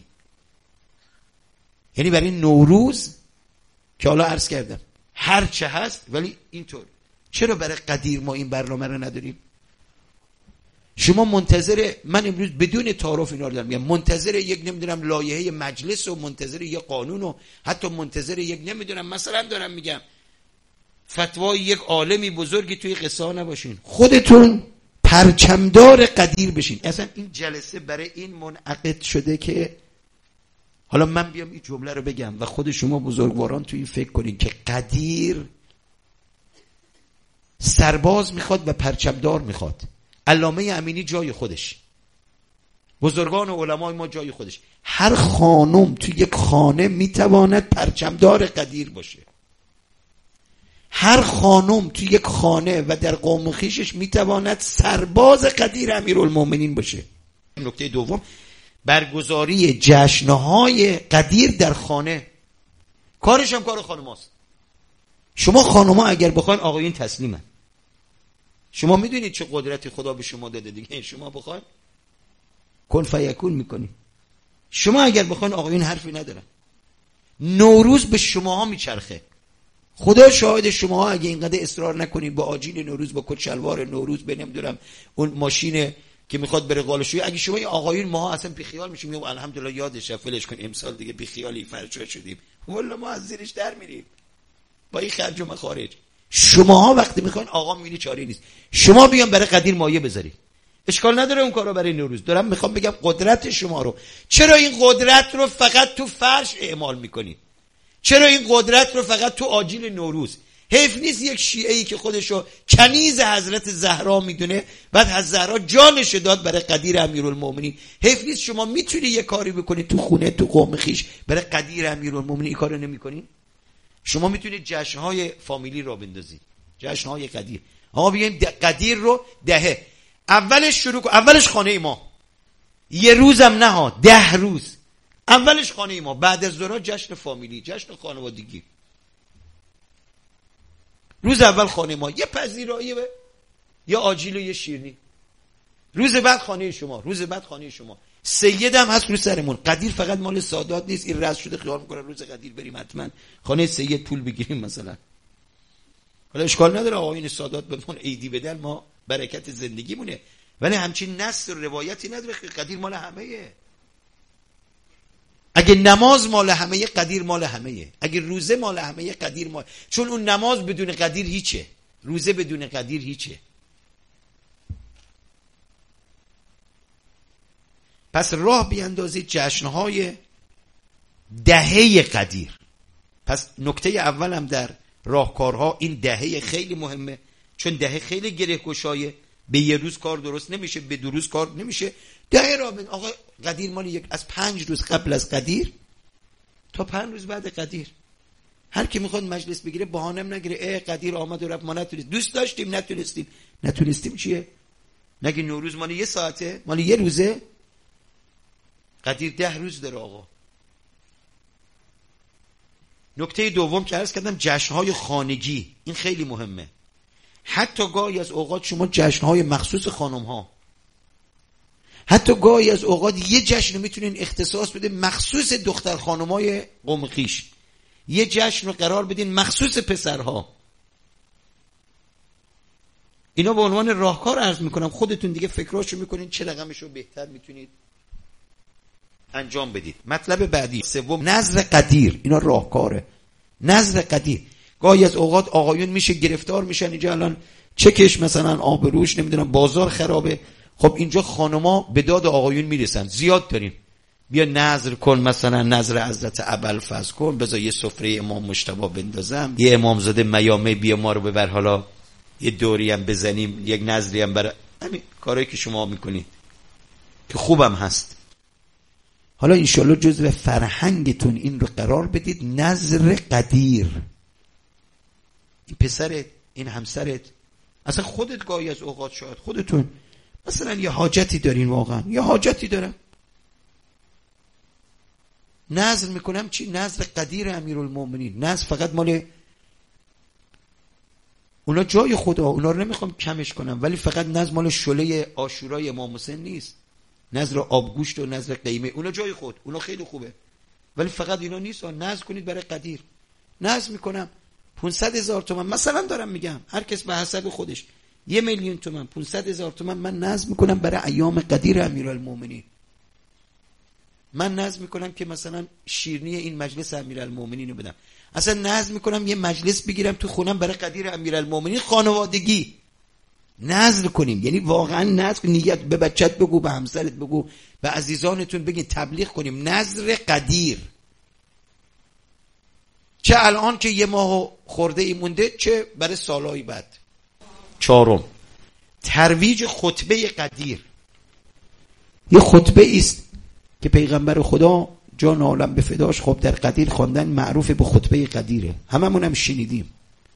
یعنی برای نوروز که حالا عرض کردم هر چه هست، ولی اینطور. چرا برای قدیر ما این برنامه رو نداریم؟ شما منتظر، من امروز بدون تعارف اینا رو دارم میگم، منتظر یک نمیدونم لایحه مجلس و منتظر یک قانون و حتی منتظر یک نمیدونم مثلا دارم میگم فتوای یک عالمی بزرگی توی قصه ها نباشین، خودتون پرچمدار قدیر بشین. اصلا این جلسه برای این منعقد شده که حالا من بیام این جمله رو بگم و خود شما بزرگواران توی این فکر کنین که قدیر سرباز میخواد و پرچمدار میخواد. علامه امینی جای خودش، بزرگان و علمای ما جای خودش. هر خانم توی یک خانه میتواند پرچمدار قدیر باشه. هر خانم توی یک خانه و در قوم خویشش میتواند سرباز قدیر امیرالمؤمنین باشه. نکته دوم، برگزاری جشنهای قدیر در خانه. کارش هم کار خانماست. شما خانم‌ها اگر بخواین آقایون تسلیمن. شما میدونید چه قدرتی خدا به شما داده دیگه. شما بخواین کن فیکون میکنی. شما اگر بخواین آقایون حرفی ندارن. نوروز به شماها میچرخه. خدا شاهد شماها اگه اینقدر اصرار نکنید با آجیل نوروز، با کت شلوار نوروز، به نمیدونم اون ماشین که میخواد بره قالشویی، اگه شما این آقایون ماها اصلا بی خیال میشیم، میگم الحمدلله یادش فلش کن امسال دیگه بی خیالی فرجا شدیم، والله ما از زیرش در میریم با این خرج و مخارج. شماها وقتی میخواین آقا میبینی چاره نیست، شما بیان برای قدیر مایه بذارید، اشکال نداره اون کارا برای نوروز. دارم میخوام بگم قدرت شما رو، چرا این قدرت رو فقط تو فرش اعمال میکنید؟ چرا این قدرت رو فقط تو آجیل نوروز؟ حیف نیست یک شیعه‌ای که خودشو کنیز حضرت زهرا میدونه بعد حضرت زهرا جانش داد برای قدیر امیرالمؤمنین، حیف نیست شما میتونی یه کاری بکنی تو خونه تو قوم خیش برای قدیر امیرالمؤمنین، این کارو نمیکنین؟ شما میتونید جشن‌های فامیلی را بندازید، جشن‌های قدیر. آقا بیایم قدیر رو دهه اولش شروع کن. اولش خانه ما، یه روزم نه ها، ده روز. اولش خانه ما، بعد از ظهر جشن فامیلی، جشن خانوادگی. روز اول خانه ما، یه پذیرایی به یه آجیل و یه شیرینی. روز بعد خانه شما، روز بعد خانه شما. سیدم هست رو سرمون. قدیر فقط مال سادات نیست، این رأس شده خیال میکنه روز قدیر بریم حتما خانه سید پول بگیریم مثلا. حالا اشکال نداره آقایون سادات بهمون عیدی بدن، ما برکت زندگیمونه، ولی همچین نص و روایتی نداره که قدیر مال همه‌ایه. اگه نماز مال همه، قدیر مال همه. اگه روزه مال همه، قدیر مال، چون اون نماز بدون قدیر هیچه. روزه بدون قدیر هیچه. پس راه بیاندازید جشنهای دهه قدیر. پس نکته اولم در راهکارها این دهه خیلی مهمه، چون دهه خیلی گره گشایه. به یه روز کار درست نمیشه، به دو روز کار نمیشه. دهه را بین آقا قدیر مال یک از پنج روز قبل از قدیر تا پنج روز بعد قدیر. هر کی میخواد مجلس بگیره بهانم نگیره اه قدیر آمد و رفت ما نتونستیم. دوست داشتیم نتونستیم. نتونستیم چیه؟ نگه نوروز مال یه ساعته، مال یه روزه. قدیر ده روز داره آقا. نکته دوم که عرض کردم جشنهای خانگی، این خیلی مهمه. حتی گاهی از اوقات شما جشنهای مخصوص خانم ها، حتی گاهی از اوقات یه جشن میتونین اختصاص بده مخصوص دختر خانمای قوم خویش، یه جشن رو قرار بدین مخصوص پسرها. اینا به عنوان راهکار عرض میکنم، خودتون دیگه فکراشو میکنین چه رقمشو بهتر میتونید انجام بدید. مطلب بعدی سوم نذر قدیر. اینا راهکاره. نذر قدیر گاهی از اوقات آقایون میشه گرفتار میشن اینجا الان چکش مثلا آبروش نمیدونم بازار خرابه. خب اینجا خانما به داد آقایون میرسن، زیاد داریم. بیا نذر کن، مثلا نذر حضرت ابوالفضل کن، بذار یه سفره امام مجتبی بندازم، یه امامزاده میامه بیا ما رو ببر، حالا یه دوری هم بزنیم، یک نذری هم برای همین کارهایی که شما میکنید که خوبم هست. حالا انشالله جزو فرهنگتون این رو قرار بدید، نذر قدیر. این پسرت، این همسرت، اصلا خودت گاهی از اوقات شاید خودتون مثلا یه حاجتی دارین، واقعا یه حاجتی دارم، نذر میکنم چی؟ نذر قدیر امیرالمومنین. نذر فقط مال اونا جای خدا، اونا رو نمیخوام کمش کنم، ولی فقط نذر مال شله عاشورای امام حسین نیست. نذر آبگوشت و نذر قیمه اونا جای خود، اونا خیلی خوبه، ولی فقط اینا نیست. نذر کنید برای قدیر. نذر میکنم پانصد هزار تومان مثلا دارم میگم، هر کس به حسب خودش، یه میلیون تومان، پانصد هزار تومان من نذر میکنم برای ایام قدیر امیرالمومنین. من نذر میکنم که مثلا شیرینی این مجلس امیرالمومنین رو بدم. اصلا نذر میکنم یه مجلس بگیرم تو خونم برای قدیر امیرالمومنین، خانوادگی نذر کنیم. یعنی واقعا نذر، نیت به بچت بگو، به همسرت بگو، به عزیزانتون بگین، تبلیغ کنیم نذر قدیر. چه الان که یه ماه خورده ای مونده، چه برای سالهای بعد. چهارم ترویج خطبه قدیر. یه خطبه است که پیغمبر خدا جان عالم به فداش خب در قدیر خواندن، معروف به خطبه قدیره، هممون هم شنیدیم.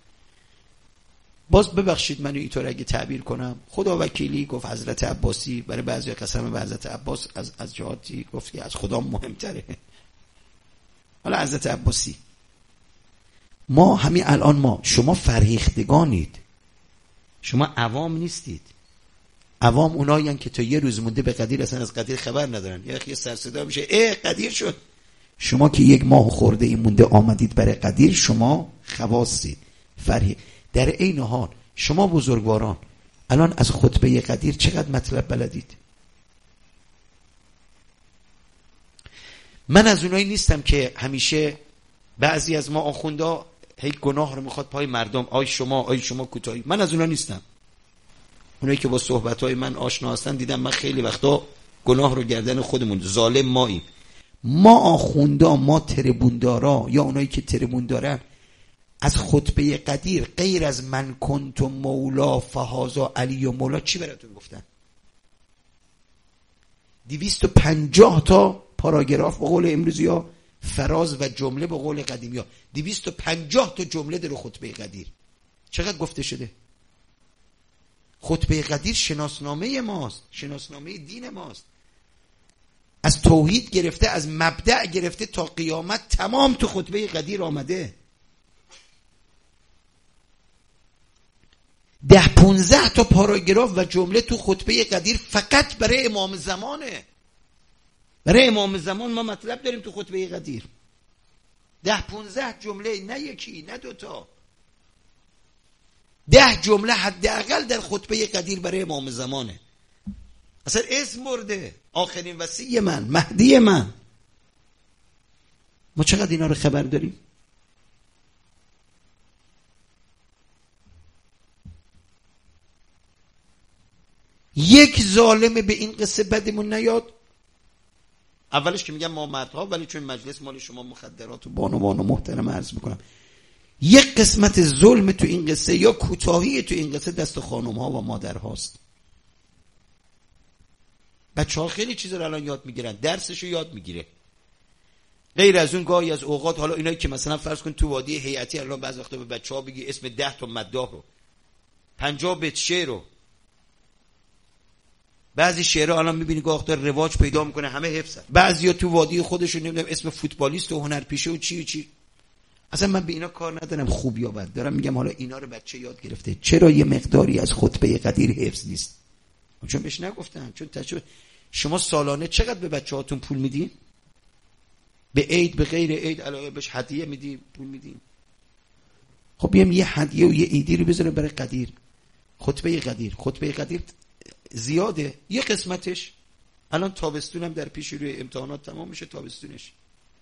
باز ببخشید منو اینطور اگه تعبیر کنم، خدا وکیلی گفت حضرت عباسی برای بعضی قسم به حضرت عباس از از جهاتی گفت که از خدا مهمتره. حالا حضرت عباسی، ما همین الان ما شما فرهیختگانید، شما عوام نیستید. عوام اونایین که تا یه روز مونده به قدیر اصلا از قدیر خبر ندارن، یه خیلی سر صدا میشه اه قدیر شد. شما که یک ماه خورده این مونده آمدید برای قدیر، شما خواستید فرهی. در این حال شما بزرگواران الان از خطبه قدیر چقدر مطلب بلدید؟ من از اونایی نیستم که همیشه بعضی از ما آخوندا هی گناه رو میخواد پای مردم، آی شما آی شما کوتاهی. من از اونا نیستم. اونایی که با صحبتهای من آشنا هستن دیدم من خیلی وقتا گناه رو گردن خودمون، ظالم ماییم. ما آخوندا، ما تربوندارا یا اونایی که تربون دارن، از خطبه قدیر غیر از من کنت مولا فهازا علی و مولا چی براتون گفتن؟ دویست و پنجاه تا پاراگراف به قول امروزی ها، فراز و جمله به قول قدیمی ها، دویست و پنجاه تا جمله در خطبه قدیر. چقدر گفته شده؟ خطبه قدیر شناسنامه ماست، شناسنامه دین ماست. از توحید گرفته، از مبدأ گرفته تا قیامت تمام تو خطبه قدیر آمده. ده پونزه تا پاراگراف و جمله تو خطبه قدیر فقط برای امام زمانه. برای امام زمان ما مطلب داریم تو خطبه قدیر. ده پونزه جمله، نه یکی نه دوتا، ده جمله حداقل در خطبه قدیر برای امام زمانه. اصلا اسم برده آخرین وصی من، مهدی من. ما چقدر اینا رو خبر داریم؟ یک ظالم به این قصه بدمون نیاد. اولش که میگم ما مردها، ولی چون مجلس مال شما مخدرات و بانوان و محترم عرض میکنم، یک قسمت ظلم تو این قصه یا کوتاهی تو این قصه دست خانم ها و مادر هاست. بچه ها خیلی چیزا رو الان یاد میگیرن، درسشو یاد میگیره. غیر از اون گاهی از اوقات حالا اینایی که مثلا فرض کن تو وادی هیئتی الان بعضی وقتا به بچه‌ها بگی اسم ده تا مداح رو، پنجاه بیت شعر رو، بعضی شعرها الان میبینی گاه وقتا رواج پیدا میکنه همه حفظن. بعضیا تو وادی خودشون نمیدونم اسم فوتبالیست و هنرپیشه و چی و چی. اصلا من به اینا کار ندارم خوب یا بد، دارم میگم حالا اینا رو بچه یاد گرفته. چرا یه مقداری از خطبه قدیر حفظ نیست؟ چون بهش نگفتن. چون تجربه شما سالانه چقدر به بچه‌هاتون پول میدین؟ به عید به غیر عید علاوه بهش هدیه میدی، پول میدین. خب بیام یه هدیه و یه عیدی رو بذاریم برای قدیر. خطبه قدیر، خطبه قدیر زیاده. یه قسمتش الان تابستونم در پیش روی امتحانات تمام میشه، تابستونش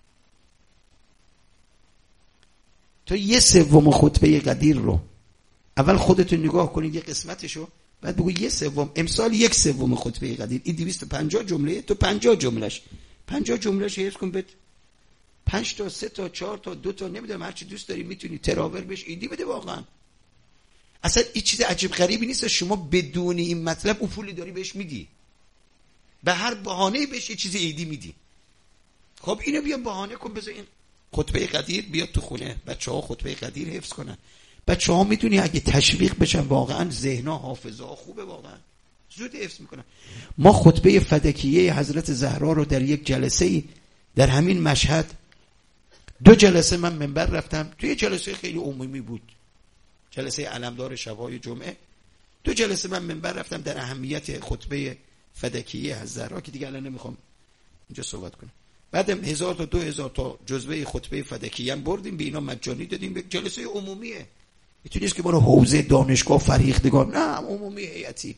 تو یه سوم خطبه قدیر رو اول خودتون نگاه کنید، یه قسمتشو، بعد بگو یه سوم امسال یک سوم خطبه قدیر این دویست و پنجاه جمله، تو پنجاه جملهش پنجاه جملهش حفظ کن، بده پنج تا سه تا چهار تا دو تا نمیدونم هر چی دوست داری میتونی تراور بهش ایدی بده. واقعا اصلا این چیز عجیب غریبی نیست. شما بدون این مطلب اون پولی داری بهش میدی، به هر بهانه‌ای بهش یه چیزی ایدی میدی. خب اینو بیا بهانه کن، بذار این خطبه قدیر بیاد تو خونه، بچه‌ها خطبه قدیر حفظ کنن. بچه‌ها میدونی اگه تشویق بشن واقعا ذهن‌ها حافظه‌ها خوبه، واقعا زود حفظ میکنن. ما خطبه فدکیه حضرت زهرا رو در یک جلسه در همین مشهد، دو جلسه من منبر رفتم، توی جلسه خیلی عمومی بود، جلسه علمدار شب‌های جمعه، دو جلسه من منبر رفتم در اهمیت خطبه فدکیه از زهرا که دیگه الان نمیخوام اینجا صحبت کنم. بعدم هزار تا دو هزار تا جزوه خطبه فدکیه هم بردیم به اینا مجانی دادیم، به جلسه عمومیه. میتونی است که برای حوزه دانشگاه فریختگان، نه عمومی هیئتی.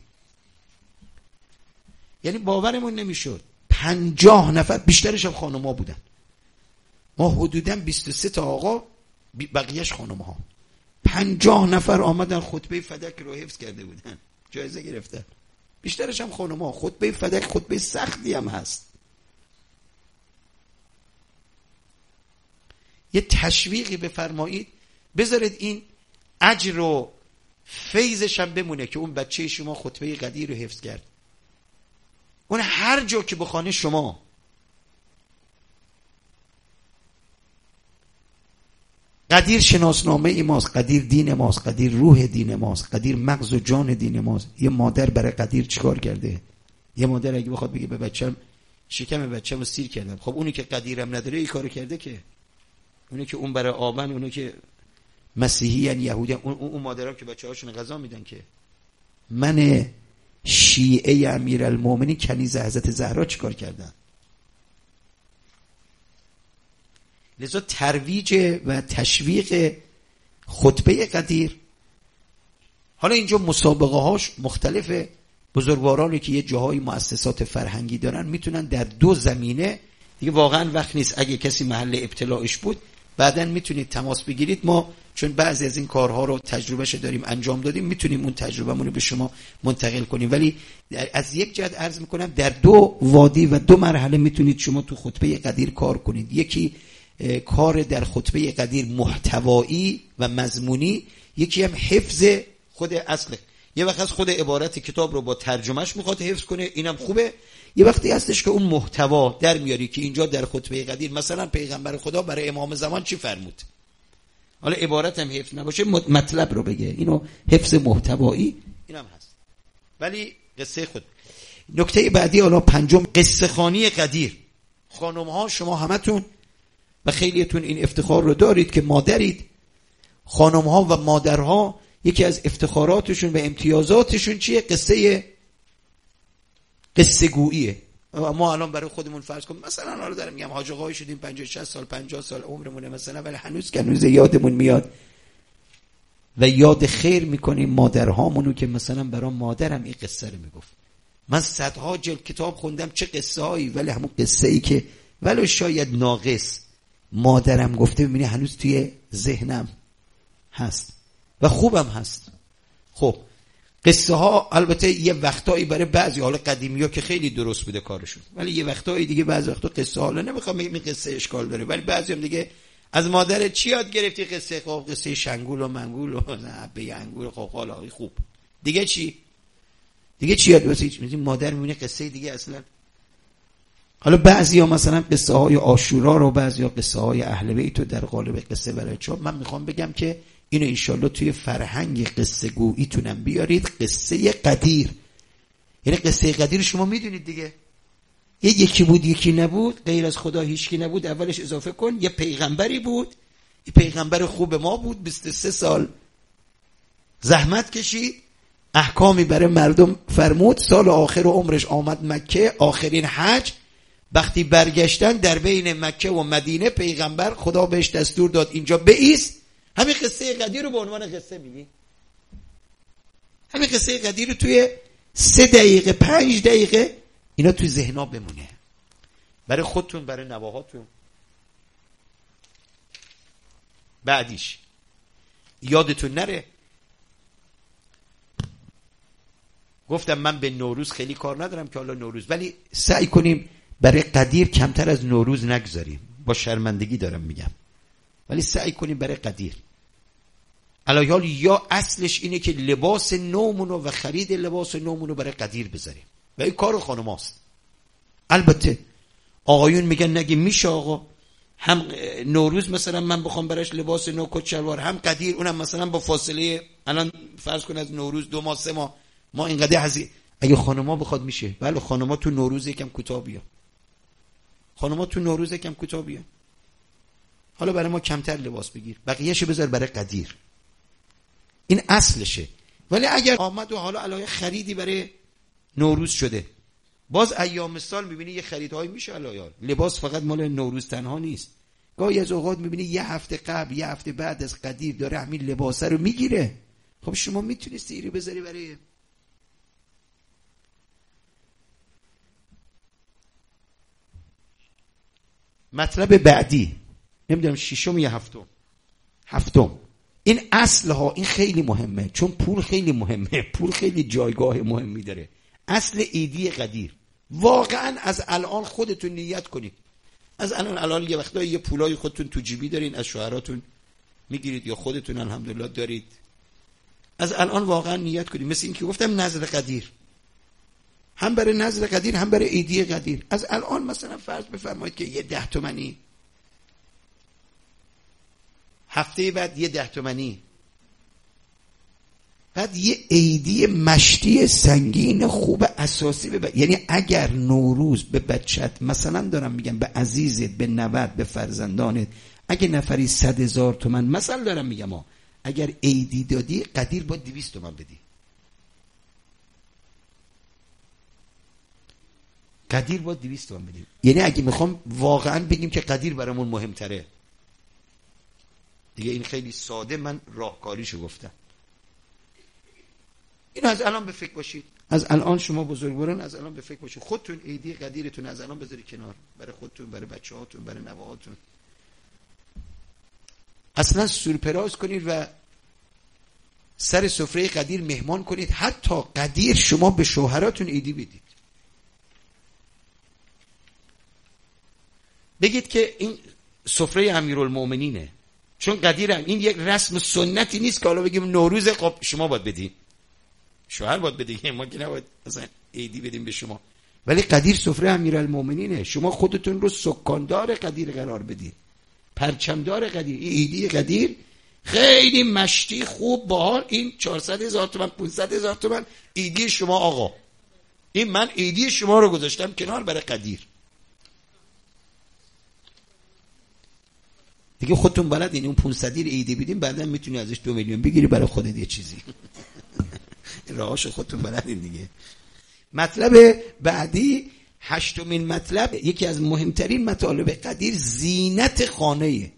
یعنی باورمون نمیشد پنجاه نفر، بیشترش هم خانم‌ها بودن. ما حدوداً بیست و سه تا آقا، بقیه‌اش خانم‌ها. پنجاه نفر آمدن خطبه فدک رو حفظ کرده بودن، جایزه گرفتن. بیشترش هم خانم‌ها. خطبه فدک خطبه سختی هم هست. یه تشویقی بفرمایید، بذارید این اجر و فیضش هم بمونه که اون بچه شما خطبه قدیر رو حفظ کرد. اون هر جا که بخونه شما قدیر شناسنامه ای ماست، قدیر دین ماست، قدیر روح دین ماست، قدیر مغز و جان دین ماست. یه مادر برای قدیر چیکار کرده؟ یه مادر اگه بخواد بگه به بچه‌م شکم بچه‌مو سیر کردم، خب اونی که قدیرم نداره این کارو کرده، که اونی که اون برای آبن، اونی که مسیحی ان یهودی، اون اون مادرها که بچه‌هاشون غذا میدن. که من شیعه امیرالمومنین کنیز حضرت زهرا چیکار کردن؟ لذا ترویج و تشویق خطبه قدیر، حالا اینجا مسابقه هاش مختلفه. بزرگوارانی که یه جاهای مؤسسات فرهنگی دارن میتونن در دو زمینه، دیگه واقعا وقت نیست اگه کسی محل ابتلاعش بود بعدن میتونید تماس بگیرید. ما چون بعضی از این کارها رو تجربهش داریم انجام دادیم، میتونیم اون تجربهمون رو به شما منتقل کنیم. ولی از یک جهت عرض میکنم در دو وادی و دو مرحله میتونید شما تو خطبه قدیر کار کنید. یکی کار در خطبه قدیر محتوایی و مضمونی، یکی هم حفظ خود اصله. یه وقت از خود عبارت کتاب رو با ترجمهش میخواد حفظ کنه، اینم خوبه. یه وقتی هستش که اون محتوا در میاری که اینجا در خطبه قدیر مثلا پیغمبر خدا برای امام زمان چی فرمود، حالا عبارت هم حفظ نباشه مطلب رو بگه، اینو حفظ محتوایی اینم هست. ولی قصه خود نکته بعدی، حالا پنجم، قصه خوانی قدیر. خانم ها شما همتون و خیلیتون این افتخار رو دارید که مادرید. خانم ها و مادرها یکی از افتخاراتشون و امتیازاتشون چیه؟ قصه قصه گوییه. ما الان برای خودمون فرض کنیم مثلا حالا دارم میگم حاج آقای شدیم پنجاه شصت سال پنجاه سال عمرمونه مثلا، ولی هنوز که هنوز یادمون میاد و یاد خیر میکنیم مادرهامونو که مثلا برای مادرم این قصه رو میگفت. من صدها جلد کتاب خوندم چه قصه هایی، ولی همون قصه ای که ولو شاید ناقص مادرم گفته ببینی هنوز توی ذهنم هست و خوبم هست. خب قصه ها البته یه وقتایی برای بعضی حالا قدیمی ها که خیلی درست بوده کارشون، ولی یه وقتایی دیگه بعضی وقتا قصه حالا نمیخوام بگم این قصه اشکال داره، ولی بعضی هم دیگه از مادر چی یاد گرفتی قصه؟ خب قصه شنگول و منگول و به انگول. خب حالا خوب دیگه چی؟ دیگه چی یاد واسه چی؟ مادر میونه قصه دیگه اصلا. حالا بعضیا مثلا قصه های عاشورا رو، بعضیا قصه های اهل بیت رو در قالب قصه برای چون من میخوام بگم که اینو انشالله توی فرهنگ قصه گوییتونم بیارید. قصه قدیر، یعنی قصه قدیر شما میدونید دیگه، یه یکی بود یکی نبود، غیر از خدا هیچکی نبود، اولش اضافه کن یه پیغمبری بود، یه پیغمبر خوب ما بود، بیست و سه سال زحمت کشید، احکامی برای مردم فرمود، سال آخر عمرش آمد مکه، آخرین حج. وقتی برگشتن در بین مکه و مدینه پیغمبر خدا بهش دستور داد اینجا بایست. همین قصه قدیر رو به عنوان قصه میگی، همین قصه قدیر رو توی سه دقیقه پنج دقیقه اینا توی ذهنا بمونه برای خودتون، برای نواهاتون. بعدیش یادتون نره گفتم من به نوروز خیلی کار ندارم که حالا نوروز، ولی سعی کنیم برای قدیر کمتر از نوروز نگذاریم. با شرمندگی دارم میگم، ولی سعی کنیم برای قدیر الایال یا اصلش اینه که لباس نومونو و خرید لباس نومونو برای قدیر بذاریم و این کار خانماست. البته آقایون میگن نگه میشه آقا، هم نوروز مثلا من بخوام براش لباس نو کت شلوار، هم قدیر، اونم مثلا با فاصله الان فرض کن از نوروز دو ماه سه ماه ما اینقدر هزینه. اگه خانما بخواد میشه، بله خانما تو نوروز یکم کوتاه بیا، خانما تو نوروز یکم کوتاه بیا، حالا برای ما کمتر لباس بگیر، بقیه‌شو بذار برای قدیر. این اصلشه. ولی اگر آمد و حالا علاوه خریدی برای نوروز شده، باز ایام سال میبینی یه خریدهایی میشه علاوه. لباس فقط مال نوروز تنها نیست، گاهی از اوقات میبینی یه هفته قبل یه هفته بعد از قدیر داره همین لباسه رو میگیره. خب شما میتونی سیری بذاری برای مطلب بعدی، نمیدونم ششم یا هفتم هفتم این اصل ها، این خیلی مهمه چون پول خیلی مهمه، پول خیلی جایگاه مهمی داره. اصل ایدی قدیر واقعا از الان خودتون نیت کنید، از الان الان یه وقتا یه پولای خودتون تو جیبی دارین از شوهراتون میگیرید یا خودتون الحمدلله دارید، از الان واقعا نیت کنید. مثل این که گفتم نظر قدیر، هم برای نظر قدیر هم برای ایدی قدیر. از الان مثلا فرض بفرمایید که یه ده تومنی، هفته بعد یه ده تومنی، بعد یه ایدی مشتی سنگین خوب اساسی ببر. یعنی اگر نوروز به بچت مثلا دارم میگم به عزیزت، به نوت، به فرزندانت، اگه نفری صد هزار تومن مثلا دارم میگم ها، اگر ایدی دادی قدیر با دویست تومن بدی، قدیر با دویست تومن بدیم. یعنی اگه میخوام واقعا بگیم که قدیر برامون مهمتره دیگه، این خیلی ساده من راهکاریشو گفتم. این از الان به فکر باشید، از الان شما بزرگواران از الان به فکر باشید، خودتون ایدی قدیرتون از الان بذارید کنار برای خودتون، برای بچه‌هاتون، برای نوه‌هاتون. اصلا سورپرایز کنید و سر سفره قدیر مهمان کنید. حتی قدیر شما به شوهراتون ایدی بدید، بگید که این سفره امیرالمومنینه، چون قدیر هم این یک رسم سنتی نیست که حالا بگیم نوروز خب شما باید بدید، شوهر باید بده، ما که نباید مثلا عیدی بدیم به شما. ولی قدیر سفره امیرالمومنینه، شما خودتون رو سکاندار قدیر قرار بدید، پرچمدار قدیر. این عیدی قدیر خیلی مشتی خوب باحال، این چهارصد هزار تومان پانصد هزار تومان عیدی شما آقا، این من عیدی شما رو گذاشتم کنار برای قدیر. دیگه خودتون بلد این اون پانصد رو عیدی بدین، بعدا میتونی ازش دو میلیون بگیری برای خودت یه چیزی. راهاش خودتون بلدین دیگه. مطلب بعدی، هشتمین مطلب، یکی از مهمترین مطالب قدیر زینت خانه‌ای،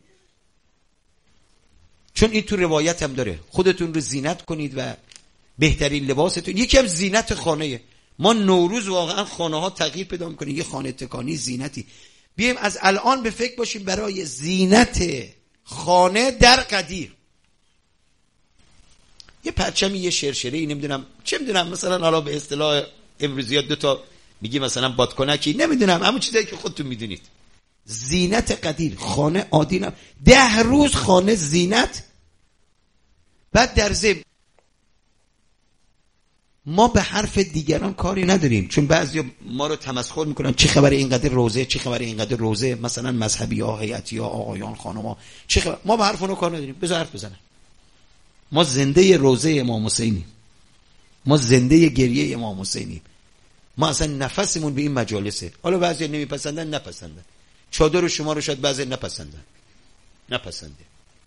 چون این تو روایت هم داره خودتون رو زینت کنید و بهترین لباستون یکی از زینت خانه‌ای. ما نوروز واقعا خانه ها تغییر پیدا می‌کنه، یه خانه تکانی زینتی. بیایم از الان به فکر باشیم برای زینت خانه در قدیر. یه پرچمی، یه شرشره‌ای، نمیدونم چه میدونم، مثلا حالا به اصطلاح امروزیات دو تا میگی مثلا بادکنکی، نمیدونم، همون چیزایی که خودتون میدونید. زینت قدیر، خانه عادی نم. ده روز خانه زینت. بعد در ضمن ما به حرف دیگران کاری نداریم، چون بعضیا ما رو تمسخر میکنن، چه خبر اینقدر روزه، چه خبر اینقدر روزه، مثلا مذهبی ها، هیئتی ها، آقایان، خانما، چه خبر. ما به حرف اونو کار نداریم، بذار حرف بزنن. ما زنده روزه امام حسینیم، ما زنده گریه امام حسینیم، ما اصلا نفسمون به این مجالسه. حالا بعضیا نمیپسندن، نپسندن، چادر شما رو شاید بعضی نپسندن، نپسنده.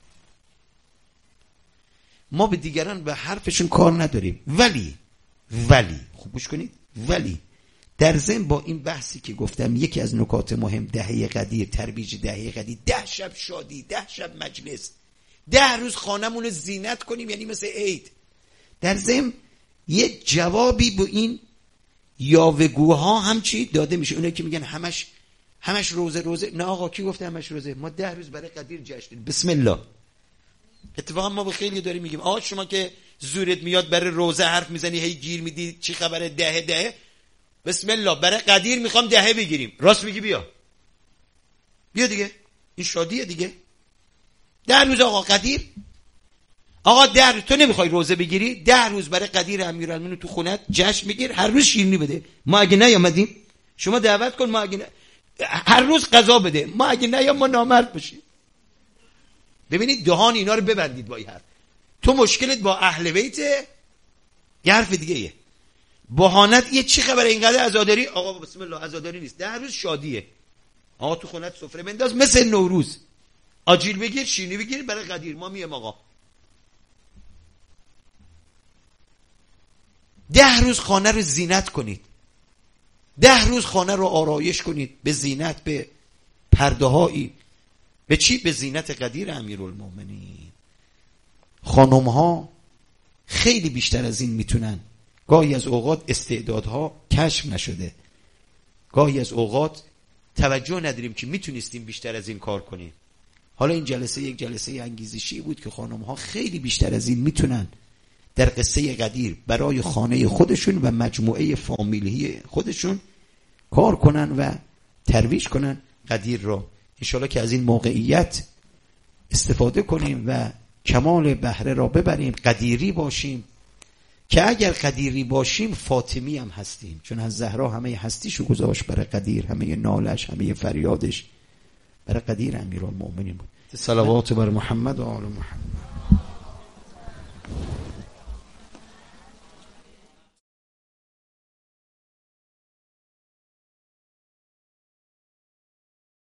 ما به دیگران به حرفشون کار نداریم. ولی ولی خوب گوش کنید، ولی در ضمن با این بحثی که گفتم، یکی از نکات مهم دهه قدیر، ترویج دهه قدیر، ده شب شادی، ده شب مجلس، ده روز خانمون رو زینت کنیم، یعنی مثل عید. در ضمن یه جوابی به این یاوه‌گوها هم چی داده میشه، اونایی که میگن همش همش روزه روزه. نه آقا، کی گفته همش روزه؟ ما ده روز برای قدیر جشن. بسم الله. اتفاقا ما به خیلی داریم میگیم آقا شما که زورت میاد برای روزه حرف میزنی، هی گیر میدی، چی خبره دهه دهه؟ بسم الله، برای قدیر میخوام دهه بگیریم. راست میگی، بیا بیا دیگه، این شادیه دیگه. ده روز آقا قدیر. آقا ده روز تو نمیخوای روزه بگیری، ده روز برای قدیر امیرالمومنین تو خونت جشن میگیر، هر روز شیرینی بده. ما اگه نیامدیم شما دعوت کن، ما اگه نه... هر روز غذا بده، ما اگه نیام ما نامرد بشیم. ببینید دهان اینا رو ببندید با این حرف. تو مشکلت با اهل بیت، یه حرف دیگه ایه. بهانت یه چی خبره اینقدر عزاداری؟ آقا بسم الله، عزاداری نیست، ده روز شادیه. آقا تو خونت سفره بنداز مثل نوروز، آجیل بگیر، شیرینی بگیر برای قدیر، ما میام آقا. ده روز خانه رو زینت کنید، ده روز خانه رو آرایش کنید به زینت، به پرده هایی، به چی؟ به زینت قدیر امیرالمومنین. خانم ها خیلی بیشتر از این میتونن. گاهی از اوقات استعدادها کشف نشده، گاهی از اوقات توجه نداریم که میتونستیم بیشتر از این کار کنیم. حالا این جلسه یک جلسه انگیزشی بود که خانم ها خیلی بیشتر از این میتونن در قصه قدیر برای خانه خودشون و مجموعه فامیلی خودشون کار کنن و ترویج کنن قدیر را. انشاءالله که از این موقعیت استفاده کنیم و کمال بهره را ببریم، قدیری باشیم، که اگر قدیری باشیم فاطمی هم هستیم، چون از زهرا همه هستیشو گذاشت برای قدیر، همه نالش، همه فریادش برای قدیر امیرالمومنین بود. صلوات بر محمد و آل محمد.